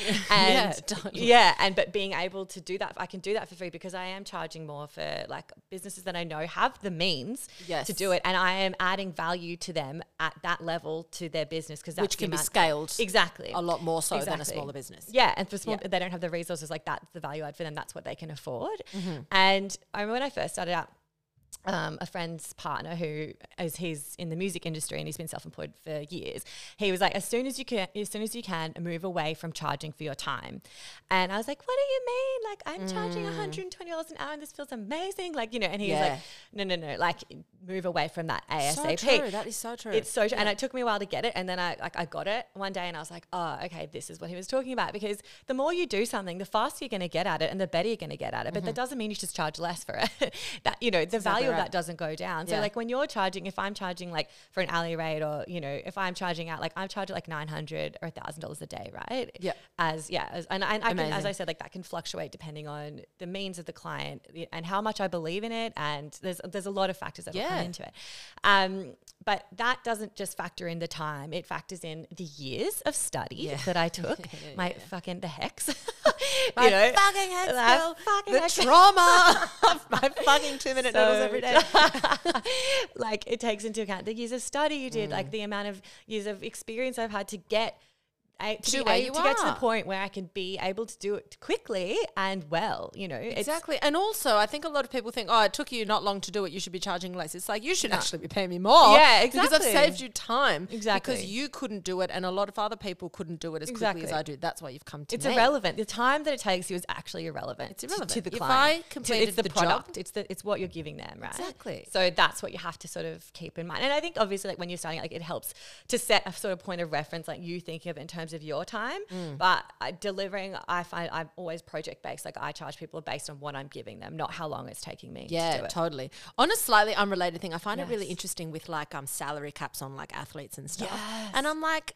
But being able to do that, I can do that for free because I am charging more for like businesses that I know have the means to do it, and I am adding value to them at that level to their business because which can be scaled a lot more so than a smaller business. And for small, they don't have the resources, like that's the value add for them. That's what they can afford. And I remember when I first started out, a friend's partner he's in the music industry and he's been self-employed for years. He was like, as soon as you can move away from charging for your time. And I was like, what do you mean? Like I'm charging $120 an hour and this feels amazing. Like, you know, and he was like, no, like move away from that ASAP. So true. That is so true. It's so true. And it took me a while to get it. And then I got it one day and I was like, oh, okay, this is what he was talking about. Because the more you do something, the faster you're going to get at it and the better you're going to get at it. But that doesn't mean you should charge less for it. That, you know, the value that doesn't go down. So like when you're charging, if I'm charging like for an hourly rate, or, you know, if I'm charging out, like I'm charging like $900 or $1,000 a day, right? Yeah. And I can, as I said, like that can fluctuate depending on the means of the client and how much I believe in it. And there's a lot of factors that will come into it. But that doesn't just factor in the time. It factors in the years of study that I took. Fucking the hex. My fucking hex, girl. The trauma of my fucking 2-minute noodles every day. Like it takes into account the years of study you did, like the amount of years of experience I've had to get to get to the point where I can be able to do it quickly and well, you know. Exactly. And also, I think a lot of people think, oh, it took you not long to do it, you should be charging less. It's like, you should actually be paying me more. Yeah, exactly. Because I've saved you time. Exactly. Because you couldn't do it and a lot of other people couldn't do it as quickly as I do. That's why you've come to me. It's irrelevant. The time that it takes you is actually irrelevant. It's irrelevant. To the if client. I completed it's the product. job. It's what you're giving them, right? Exactly. So that's what you have to sort of keep in mind. And I think obviously like when you're starting, like it helps to set a sort of point of reference, like you thinking of it in terms of your time. But delivering, I find I'm always project based. Like I charge people based on what I'm giving them, not how long it's taking me to do it. Totally. On a slightly unrelated thing, I find it really interesting with like salary caps on like athletes and stuff. And I'm like,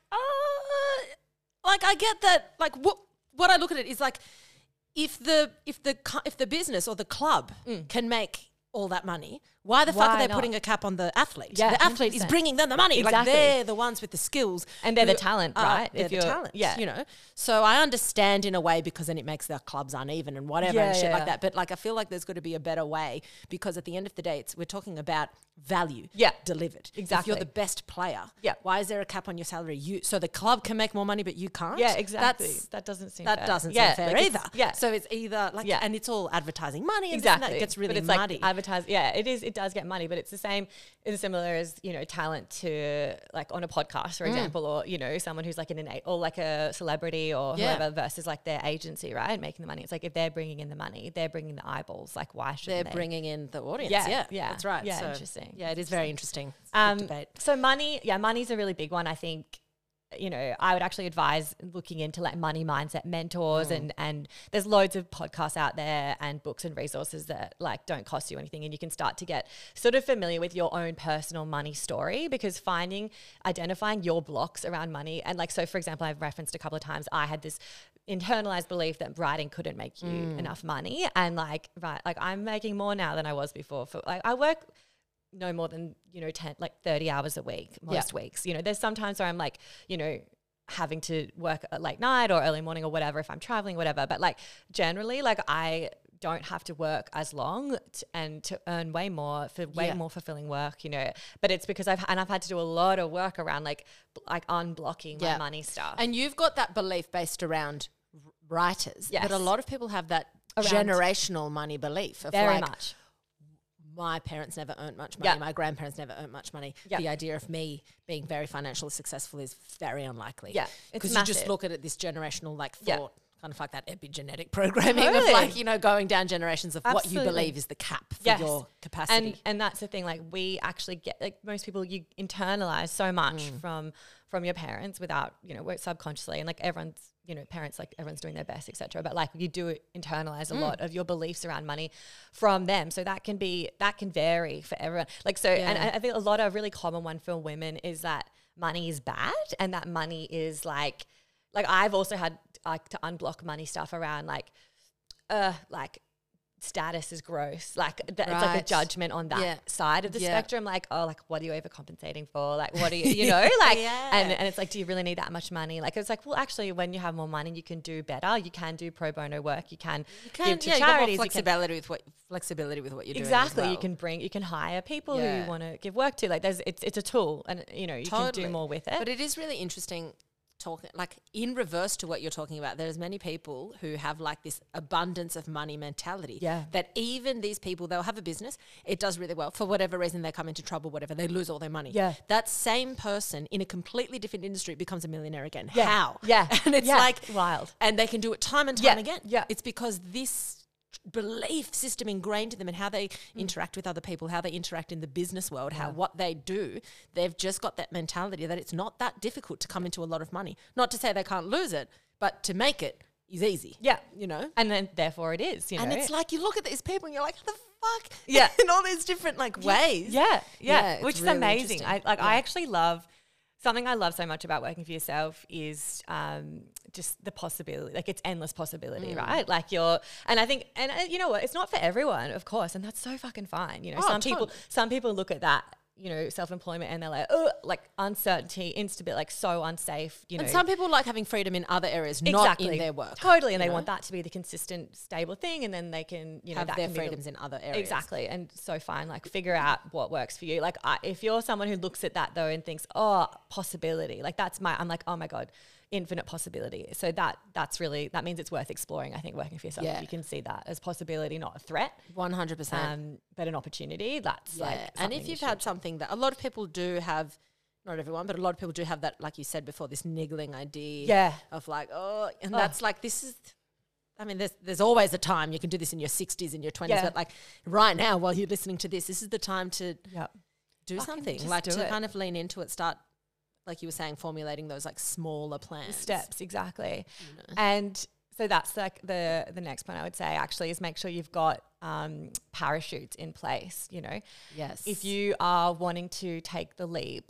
like I get that. Like what I look at it is like, if the business or the club can make all that money, why the fuck are they putting a cap on the athlete? Yeah, the athlete 100%. Is bringing them the money. Exactly. Like they're the ones with the skills. And they're the talent, right? They're the talent, you know. So I understand in a way, because then it makes their clubs uneven and whatever and shit like that. But like I feel like there's got to be a better way, because at the end of the day, we're talking about value delivered. Exactly. If you're the best player, why is there a cap on your salary? So the club can make more money, but you can't? Yeah, exactly. That doesn't seem fair. Seem fair like either. So it's either like, and it's all advertising money. And exactly. That gets really but it's muddy. Like it is. It does get money, but it's the same. It's similar as, you know, talent to like on a podcast, for example, or, you know, someone who's like or like a celebrity or whoever versus like their agency, right? Making the money. It's like if they're bringing in the money, they're bringing the eyeballs. Like why shouldn't they're bringing in the audience? Yeah, that's right. Yeah, so, interesting. Yeah, it is very interesting. Debate. So money's a really big one. I think, you know, I would actually advise looking into like money mindset mentors and there's loads of podcasts out there and books and resources that like don't cost you anything, and you can start to get sort of familiar with your own personal money story, because identifying your blocks around money, and like, so for example, I've referenced a couple of times, I had this internalized belief that writing couldn't make you enough money, and like I'm making more now than I was before. For like I work no more than, you know, 30 hours a week, most weeks. You know, there's sometimes where I'm like, you know, having to work at late night or early morning or whatever, if I'm traveling, whatever. But like generally, like I don't have to work as long to earn way more for more fulfilling work, you know. But it's because I've had to do a lot of work around like unblocking my money stuff. And you've got that belief based around writers, but a lot of people have that generational money belief of very like, much. My parents never earned much money. My grandparents never earned much money. The idea of me being very financially successful is very unlikely. Yeah, because you just look at it, this generational like thought, kind of like that epigenetic programming of like, you know, going down generations of what you believe is the cap for your capacity. And that's the thing. Like we actually get, like most people, you internalize so much from your parents without, you know, subconsciously, and like everyone's, you know, parents, like everyone's doing their best, etc. But like you do internalize a lot of your beliefs around money from them. So that can vary for everyone. Like, so, and I think a lot of really common one for women is that money is bad, and that money is like I've also had like to unblock money stuff around like status is gross. Like it's like a judgment on that side of the spectrum. Like, oh, like what are you overcompensating for? Like, what are you, you know, like, and it's like, do you really need that much money? Like, it's like, well, actually, when you have more money, you can do better. You can do pro bono work. You can give to charities. You got flexibility with what you're doing. Exactly. As well. You can hire people who you want to give work to. Like, it's a tool, and you know, you can do more with it. But it is really interesting. Talking like in reverse to what you're talking about, there's many people who have like this abundance of money mentality. That even these people, they'll have a business, it does really well. For whatever reason, they come into trouble, whatever, they lose all their money. That same person in a completely different industry becomes a millionaire again. How? And it's like wild. And they can do it time and time again. It's because this belief system ingrained in them, and how they interact with other people, how they interact in the business world, what they do, they've just got that mentality that it's not that difficult to come into a lot of money. Not to say they can't lose it, but to make it is easy. You know? And then therefore it is, you know. And it's like you look at these people and you're like, how the fuck? Yeah. In all these different like ways. Yeah. Which is really amazing. interesting. I actually love, something I love so much about working for yourself is just the possibility, like it's endless possibility, right? Like and I think, and you know what, it's not for everyone, of course, and that's so fucking fine. You know, some people look at that, you know, self-employment and they're like, oh, like uncertainty, instability, like so unsafe, you know. And some people like having freedom in other areas, not in their work. Totally. And they want that to be the consistent, stable thing. And then they can, you know, have their freedoms in other areas. Exactly. And so fine, like figure out what works for you. Like if you're someone who looks at that though and thinks, oh, possibility, like I'm like, oh my God, infinite possibility. So that's really, that means it's worth exploring, I think, working for yourself. If you can see that as possibility, not a threat. 100%. But an opportunity, that's like, and if you've had something that a lot of people do have, not everyone, but a lot of people do have that, like you said before, this niggling idea of like, that's like, this is, I mean, there's always a time you can do this in your 60s, in your 20s, but like right now while you're listening to this is the time to do something, like to kind of lean into it, start, like you were saying, formulating those like smaller plans. Steps, exactly. You know. And so that's like the next point I would say actually is make sure you've got parachutes in place, you know. Yes. If you are wanting to take the leap,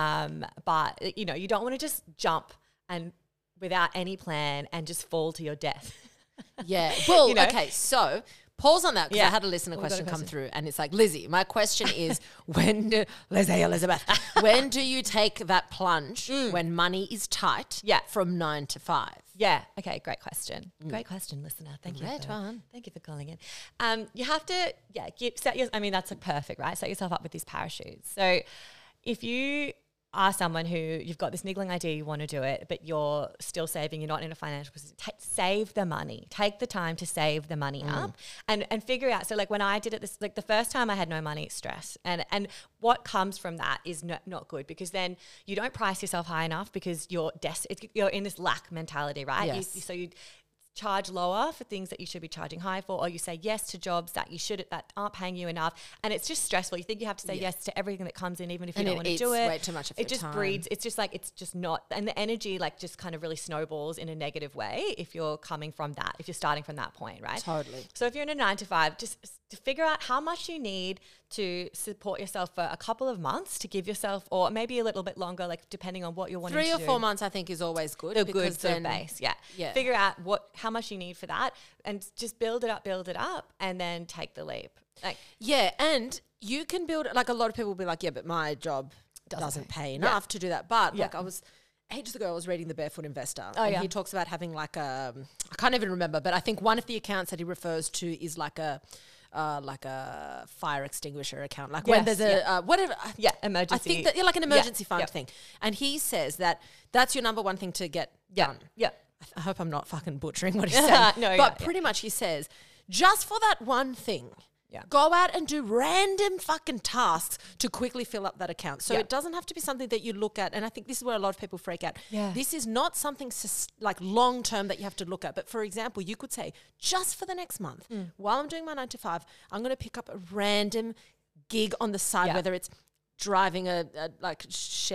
but you know, you don't want to just jump and without any plan and just fall to your death. Yeah. Well, you know? Okay, so pause on that because I had a listener question come through and it's like, Lizzie, my question is Elizabeth, when do you take that plunge when money is tight from 9 to 5? Yeah. Okay. Great question. Great question, listener. Thank you for calling in. You have to, I mean, that's perfect, right? Set yourself up with these parachutes. So if you are someone who you've got this niggling idea, you want to do it, but you're still saving, you're not in a financial position, save the money. Take the time to save the money up and figure out. So like when I did it, this, like the first time I had no money, stress. And what comes from that is not good because then you don't price yourself high enough because you're in this lack mentality, right? Yes. So you charge lower for things that you should be charging high for, or you say yes to jobs that aren't paying you enough, and it's just stressful. You think you have to say yes to everything that comes in, even if you don't want to do it. Way too much of your time. It just breeds. It's just like it's just not, and the energy like just kind of really snowballs in a negative way if you're coming from that. If you're starting from that point, right? Totally. So if you're in a 9 to 5, just to figure out how much you need to support yourself for a couple of months to give yourself, or maybe a little bit longer, like depending on what you're wanting to do. 3 or 4 months, I think, is always good. A good sort of base, yeah. Figure out how much you need for that, and just build it up, and then take the leap. Like, and you can build it. Like a lot of people will be like, but my job doesn't pay enough to do that. But like ages ago, I was reading The Barefoot Investor, and he talks about having like I can't even remember, but I think one of the accounts that he refers to is like a fire extinguisher account, like when there's whatever, emergency. I think that like an emergency fund thing. And he says that that's your number one thing to get done. Yeah. I hope I'm not fucking butchering what he said. Pretty much he says, just for that one thing, go out and do random fucking tasks to quickly fill up that account. So it doesn't have to be something that you look at. And I think this is where a lot of people freak out. Yeah. This is not something like long term that you have to look at. But for example, you could say, just for the next month, while I'm doing my 9 to 5, I'm going to pick up a random gig on the side, whether it's driving a like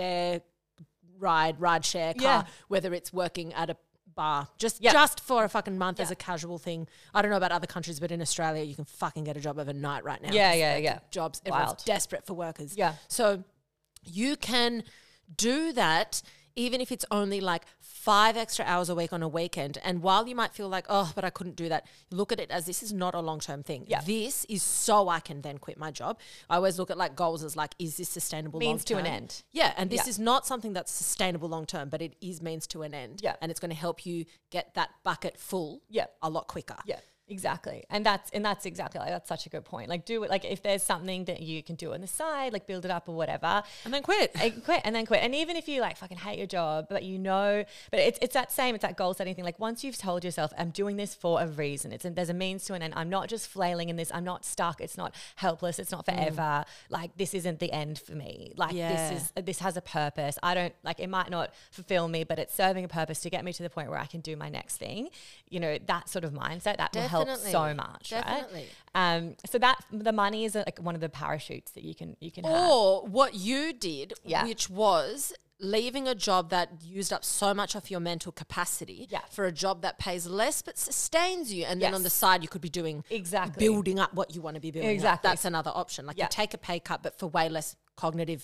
ride share car, whether it's working at a bar, just for a fucking month as a casual thing. I don't know about other countries, but in Australia you can fucking get a job overnight right now. Jobs, everyone's desperate for workers. So you can do that even if it's only like 5 extra hours a week on a weekend. And while you might feel like, oh, but I couldn't do that, look at it as this is not a long-term thing. This is so I can then quit my job. I always look at like goals as like, is this sustainable long-term? Means to an end. Yeah, and this is not something that's sustainable long-term, but it is means to an end. Yeah. And it's going to help you get that bucket full a lot quicker. Yeah. Exactly. And that's exactly, like, that's such a good point. Like do it, like if there's something that you can do on the side, like build it up or whatever. And then quit. And even if you like fucking hate your job, but but it's that goal setting thing. Like once you've told yourself, I'm doing this for a reason. There's a means to an end. I'm not just flailing in this. I'm not stuck. It's not helpless. It's not forever. Like this isn't the end for me. Like this has a purpose. I don't like, it might not fulfill me, but it's serving a purpose to get me to the point where I can do my next thing. You know, that sort of mindset, that will help so much, right? So that the money is like one of the parachutes that you can have. Or what you did, which was leaving a job that used up so much of your mental capacity for a job that pays less but sustains you. And then on the side, you could be doing building up what you want to be building up. That's another option. Like you take a pay cut, but for way less cognitive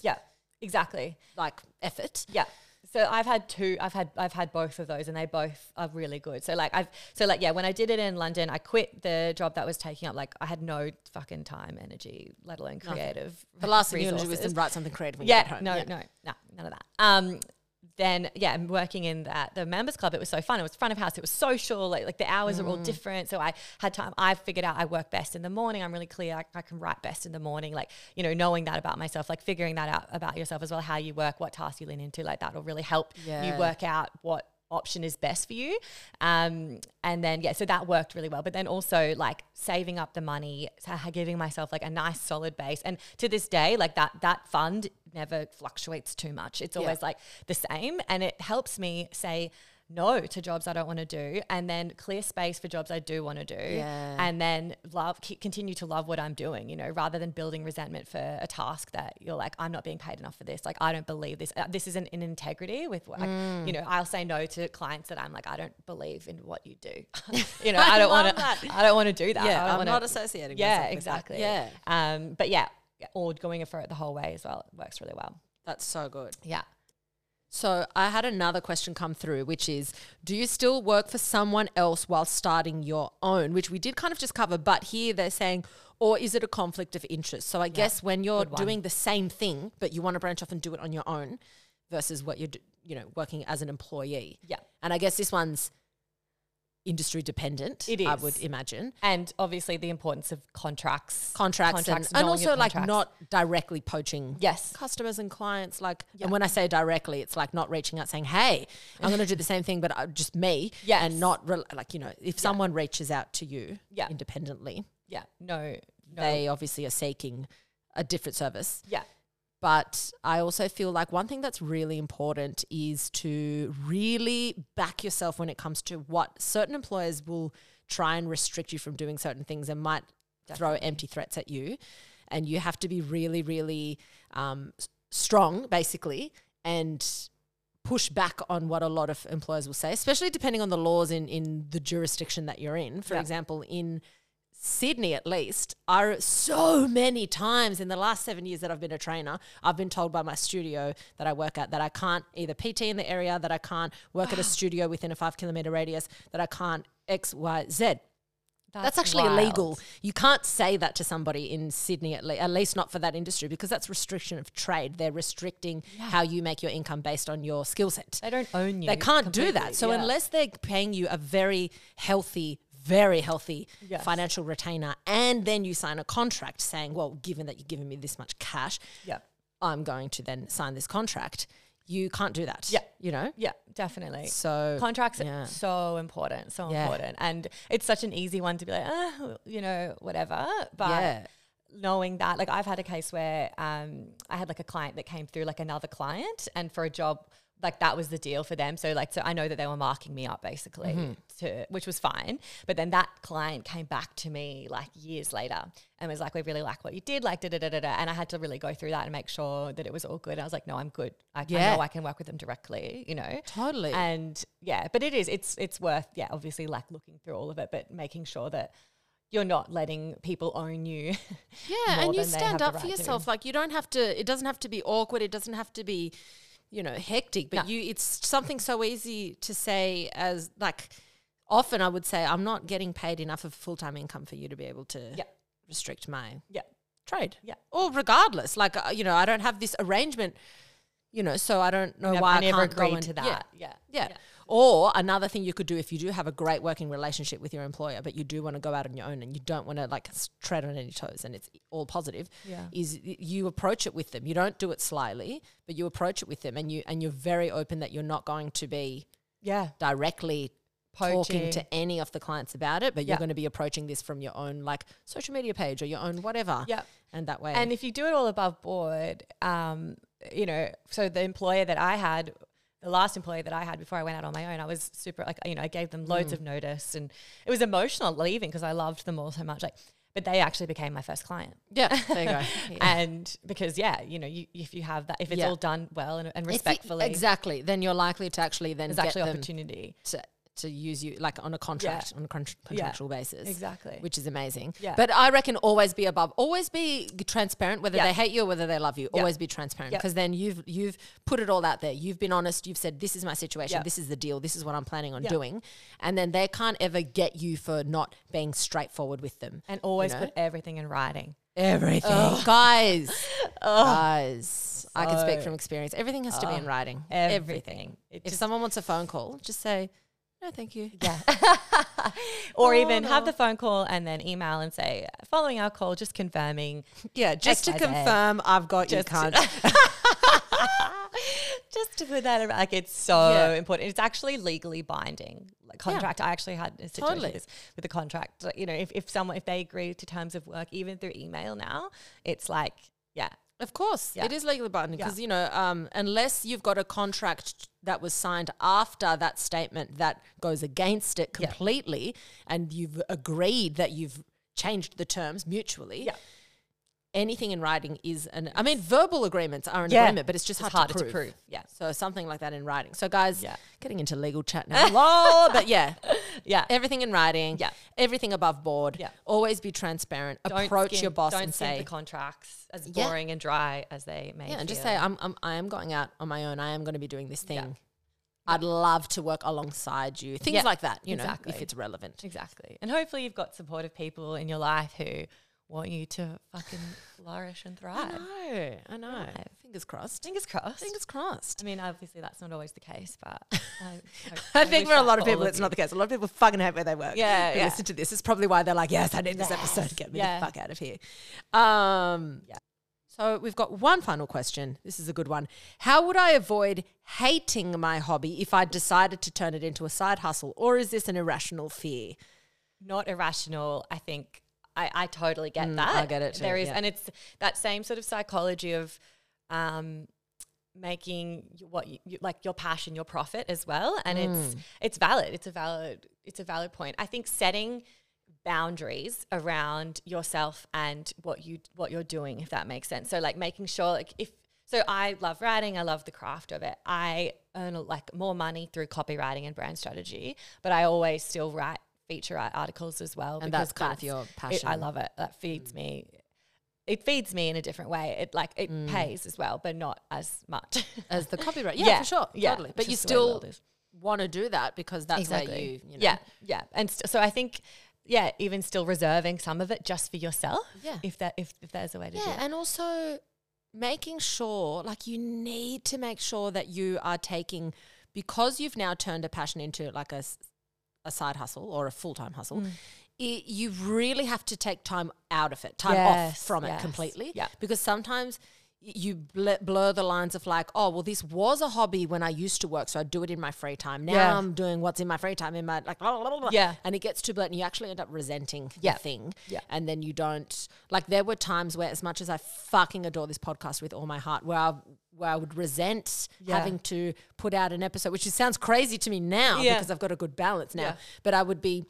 like effort. Yeah. So I've had both of those, and they both are really good. So when I did it in London, I quit the job that was taking up, like, I had no fucking time, energy, let alone creative. The last thing you want to do is to write something creative when you get home. No, none of that. Then I'm working in the members club. It was so fun. It was front of house. It was social. Like the hours are all different. So I had time. I figured out I work best in the morning. I'm really clear. I can write best in the morning. Like, knowing that about myself, like figuring that out about yourself as well, how you work, what tasks you lean into, like that will really help you work out what option is best for you. And then, so that worked really well. But then also like saving up the money, giving myself like a nice solid base. And to this day, like that fund never fluctuates too much. It's always like the same. And it helps me say no to jobs I don't want to do, and then clear space for jobs I do want to do. And then continue to love what I'm doing, rather than building resentment for a task that you're like, I'm not being paid enough for this. Like, I don't believe this. This isn't in integrity with what, I'll say no to clients that I'm like, I don't believe in what you do. I don't want to do that. Yeah, I'm not associating myself with exactly. that. Yeah. But or going for it the whole way as well. It works really well. That's so good. Yeah. So I had another question come through, which is, do you still work for someone else while starting your own? Which we did kind of just cover, but here they're saying, or is it a conflict of interest? So I guess when you're doing the same thing, but you want to branch off and do it on your own versus what you're working as an employee. Yeah. And I guess this one's industry dependent. It is, I would imagine. And obviously the importance of contracts and also like not directly poaching yes. customers and clients. Like, and when I say directly, it's like not reaching out saying, hey, I'm going to do the same thing, but just me. Yes. And not if someone reaches out to you independently. Yeah. No. They obviously are seeking a different service. Yeah. But I also feel like one thing that's really important is to really back yourself when it comes to what certain employers will try and restrict you from doing certain things and might throw empty threats at you. And you have to be really, really strong, basically, and push back on what a lot of employers will say, especially depending on the laws in the jurisdiction that you're in. For example, in Sydney, at least, so many times in the last 7 years that I've been a trainer, I've been told by my studio that I work at that I can't either PT in the area, that I can't work at a studio within a 5 kilometer radius, that I can't X, Y, Z. That's actually illegal. You can't say that to somebody in Sydney, at least not for that industry, because that's restriction of trade. They're restricting how you make your income based on your skill set. They don't own you. They can't do that. So unless they're paying you a very healthy financial retainer, and then you sign a contract saying, well, given that you're giving me this much cash, I'm going to then sign this contract. You can't do that. Yeah. Yeah, definitely. So contracts are so important, important. And it's such an easy one to be like, whatever. But knowing that, like, I've had a case where I had like a client that came through like another client, and for a job, like that was the deal for them. So I know that they were marking me up basically which was fine. But then that client came back to me like years later and was like, we really like what you did, like da-da-da-da-da. And I had to really go through that and make sure that it was all good. And I was like, no, I'm good. I know I can work with them directly, Totally. And but it's worth, obviously like looking through all of it, but making sure that you're not letting people own you. Yeah, and you stand up for yourself. Like, you don't have to, it doesn't have to be awkward. It doesn't have to be, hectic, but it's something so easy to say as like, often I would say, I'm not getting paid enough of full-time income for you to be able to restrict my trade. Yeah. Or regardless, like, I don't have this arrangement, so I don't know why I never can't go agreed to that. Yeah. Or another thing you could do if you do have a great working relationship with your employer, but you do want to go out on your own and you don't want to like tread on any toes and it's all positive, is you approach it with them. You don't do it slyly, but you approach it with them, and you're very open that you're not going to be directly talking to any of the clients about it, but you're going to be approaching this from your own like social media page or your own whatever. Yeah. And that way. And if you do it all above board, so the employer that I had, the last employee that I had before I went out on my own, I was super, like, I gave them loads of notice, and it was emotional leaving because I loved them all so much. Like, but they actually became my first client. Yeah, there you go. Yeah. And because, if you have that, if it's all done well and respectfully. Exactly. Then you're likely to actually then there's get actually them opportunity to use you like on a contract, on a contractual basis. Exactly. Which is amazing. Yeah. But I reckon always be transparent, whether they hate you or whether they love you. Always be transparent, because then you've put it all out there. You've been honest. You've said, this is my situation. This is the deal. This is what I'm planning on doing. And then they can't ever get you for not being straightforward with them. And always put everything in writing. Everything. Guys, I can speak from experience. Everything has to be in writing. Everything. If someone wants a phone call, just say, no, thank you. Yeah. Or even have the phone call and then email and say, following our call, just confirming. Yeah, just to confirm I've got you, cunt. Just to put that, like, it's so important. It's actually legally binding. Like contract. I actually had a situation like this with a contract. Like, if they agree to terms of work, even through email now, it's like, Of course, it is legally binding because, unless you've got a contract that was signed after that statement that goes against it completely and you've agreed that you've changed the terms mutually, anything in writing is verbal agreements are an agreement, but it's just harder to prove. Yeah. So something like that in writing. So guys, getting into legal chat now. But everything in writing. Yeah. Everything above board. Yeah. Always be transparent. Approach your boss and say the contracts as boring and dry as they may. Yeah, and just say I am going out on my own. I am going to be doing this thing. Yeah. I'd love to work alongside you. Things like that, if it's relevant. Exactly. And hopefully you've got supportive people in your life who want you to fucking flourish and thrive. I know. Yeah. Fingers crossed. Fingers crossed. Fingers crossed. I mean, obviously that's not always the case, but I think for a lot of people it's not the case. A lot of people fucking hate where they work. Yeah. Listen to this. It's probably why they're like, yes, I need this episode to get me the fuck out of here. So we've got one final question. This is a good one. How would I avoid hating my hobby if I decided to turn it into a side hustle? Or is this an irrational fear? Not irrational. I think I totally get that. I get it too. There is, and it's that same sort of psychology of making what you like your passion your profit as well, and it's valid. It's a valid point. I think setting boundaries around yourself and what you're doing, if that makes sense. So like making sure I love writing, I love the craft of it. I earn more money through copywriting and brand strategy, but I always still feature articles as well. And that's kind of your passion. I love it. That feeds me. It feeds me in a different way. It pays as well, but not as much as the copyright. Yeah, for sure. Yeah, totally. But you still want to do that because that's how you know. Yeah. And so I think, even still reserving some of it just for yourself. Yeah. If there's a way to do it. Yeah, and also making sure, you need to make sure that you are taking, because you've now turned a passion into a side hustle or a full-time hustle, you really have to take time out of it, off from it completely. Yeah. Because sometimes you blur the lines of this was a hobby when I used to work, so I do it in my free time. Now I'm doing what's in my free time in my blah, blah, blah. Yeah. And it gets too blatant. You actually end up resenting the thing. Yeah. And then you don't, there were times where, as much as I fucking adore this podcast with all my heart, where I would resent having to put out an episode, which sounds crazy to me now because I've got a good balance now. Yeah. But I would be,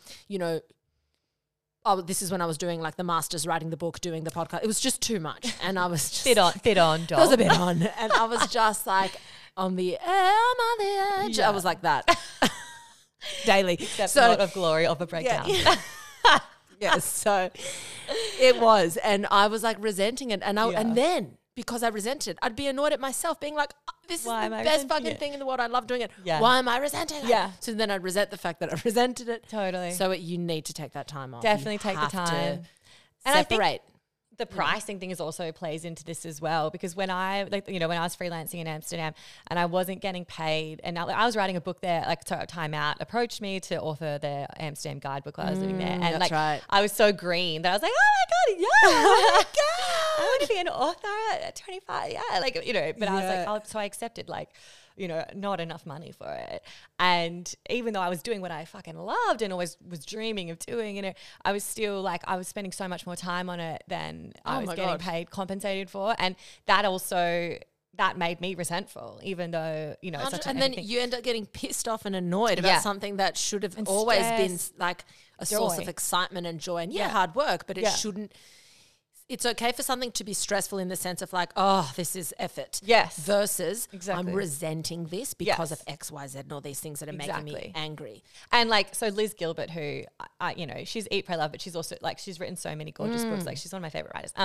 this is when I was doing the masters, writing the book, doing the podcast. It was just too much. And I was just... bit on, doll. It was a bit on. And I was just on the edge. I was like that. Daily. Except not of glory of a breakdown. Yes. So it was. And I was resenting it. And and then, because I resented it, I'd be annoyed at myself, being this is the best fucking thing in the world. I love doing it. Yeah. Why am I resenting it? Yeah. So then I'd resent the fact that I resented it. Totally. So you need to take that time off. Definitely take the time. And separate. I think the pricing thing also plays into this as well, because when I when I was freelancing in Amsterdam and I wasn't getting paid, and I was writing a book there, Time Out approached me to author their Amsterdam guidebook while I was living there, and I was so green that I was like, oh my god, oh my god, I want to be an author at 25, but I was so I accepted not enough money for it. And even though I was doing what I fucking loved and always was dreaming of doing, I was still I was spending so much more time on it than I was getting paid, compensated for. And that also that made me resentful, even though, you know, it's such and then you end up getting pissed off and annoyed about something that should have always been like a source of excitement and joy. And hard work, but it shouldn't. It's okay for something to be stressful in the sense of like, oh, this is effort. Yes. Versus I'm resenting this because of X, Y, Z and all these things that are making me angry. And like, so Liz Gilbert, who, you know, she's Eat, Pray, Love, but she's also like, she's written so many gorgeous books. Like she's one of my favorite writers.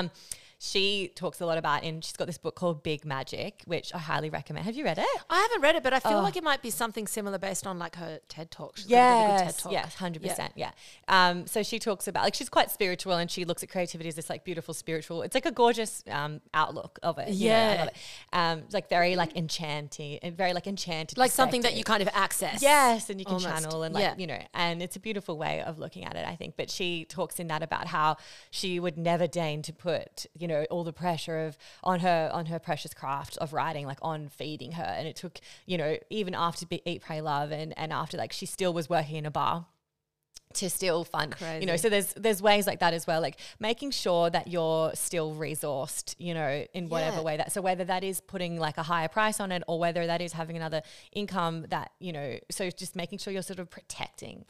She talks a lot about, and she's got this book called Big Magic, which I highly recommend. Have you read it? I haven't read it, but I feel like it might be something similar based on like her TED Talk. She's got a really good TED Talk. Yes, 100%. Yeah. So she talks about, like, she's quite spiritual and she looks at creativity as this like beautiful spiritual, it's like a gorgeous outlook of it. Yeah. You know, I love it. It's like very like enchanting and very like enchanted. Like something that you kind of access. Yes. And you can channel and like, you know, and it's a beautiful way of looking at it, I think. But she talks in that about how she would never deign to put, you know, all the pressure on her precious craft of writing, like on feeding her. And it took, you know, even after Eat, Pray, Love and after, like, she still was working in a bar to still fund, you know, so there's ways like that as well, like making sure that you're still resourced, you know, in whatever way that, so whether that is putting like a higher price on it or whether that is having another income that, you know, so just making sure you're sort of protecting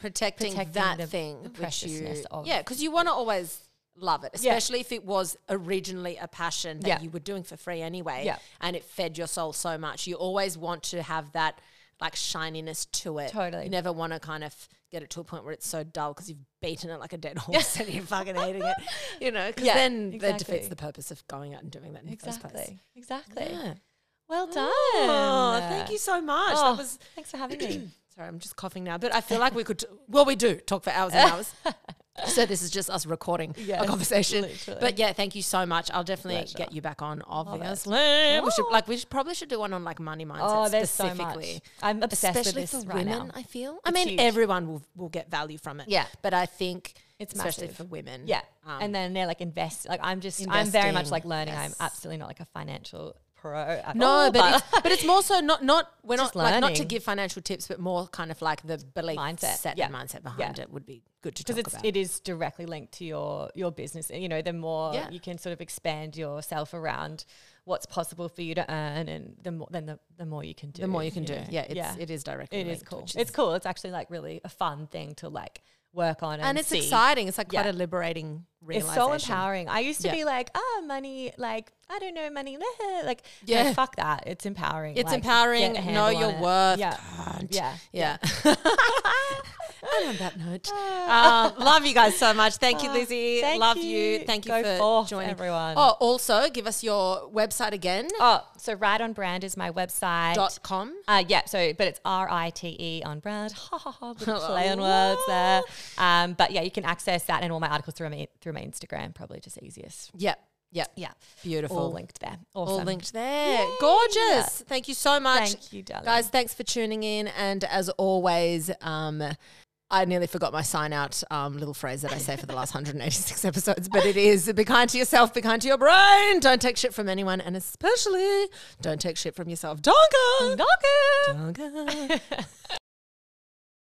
that thing, the preciousness of. Yeah, because you want to always love it, especially if it was originally a passion that you were doing for free anyway, and it fed your soul so much. You always want to have that like shininess to it. Totally. You never want to kind of get it to a point where it's so dull because you've beaten it like a dead horse and you're fucking hating it, you know, because then that defeats the purpose of going out and doing that in the first place. Exactly. Yeah. Well done. Oh, thank you so much. Oh, thanks for having me. Sorry, I'm just coughing now, but I feel like we could, we do talk for hours and hours. So this is just us recording a conversation. Literally. But yeah, thank you so much. I'll definitely get you back on, obviously. We probably should do one on like money mindset specifically. So much. I'm obsessed especially with this for right women, now. I feel. It's I mean, huge. everyone will get value from it. Yeah. But I think it's especially massive. for women. Yeah. And then they're like I'm very much like learning. I'm absolutely not like a financial pro at all, but it's more so not we're just not like, not to learning. give financial tips, but more kind of like the belief Mindset. and mindset behind it would be good to talk about. It is directly linked to your business. You know, the more you can sort of expand yourself around what's possible for you to earn, and the more you can do. The more you can do. Yeah, it is directly linked. It is cool. It's cool. It's actually like really a fun thing to like work on and it's see. Exciting. It's like quite a liberating realization. It's so empowering. I used to be like, money, like, I don't know, money, like, no, fuck that. It's empowering. It's like, empowering. Know your worth. Yeah. And on that note, love you guys so much. Thank you, Lizzie. Love you. Thank you for joining everyone. Oh, also give us your website again. Oh, so Right On Brand is my website. .com. Yeah. So, but it's RITE on brand. Play on words there. But yeah, you can access that and all my articles through my Instagram. Probably just easiest. Yep. Yeah. Beautiful. All linked there. Awesome. All linked there. Yay. Gorgeous. Thank you so much. Thank you, darling. Guys, thanks for tuning in. And as always, I nearly forgot my sign out little phrase that I say for the last 186 episodes, but it is be kind to yourself, be kind to your brain. Don't take shit from anyone, and especially don't take shit from yourself. Donka! Donka! Donka.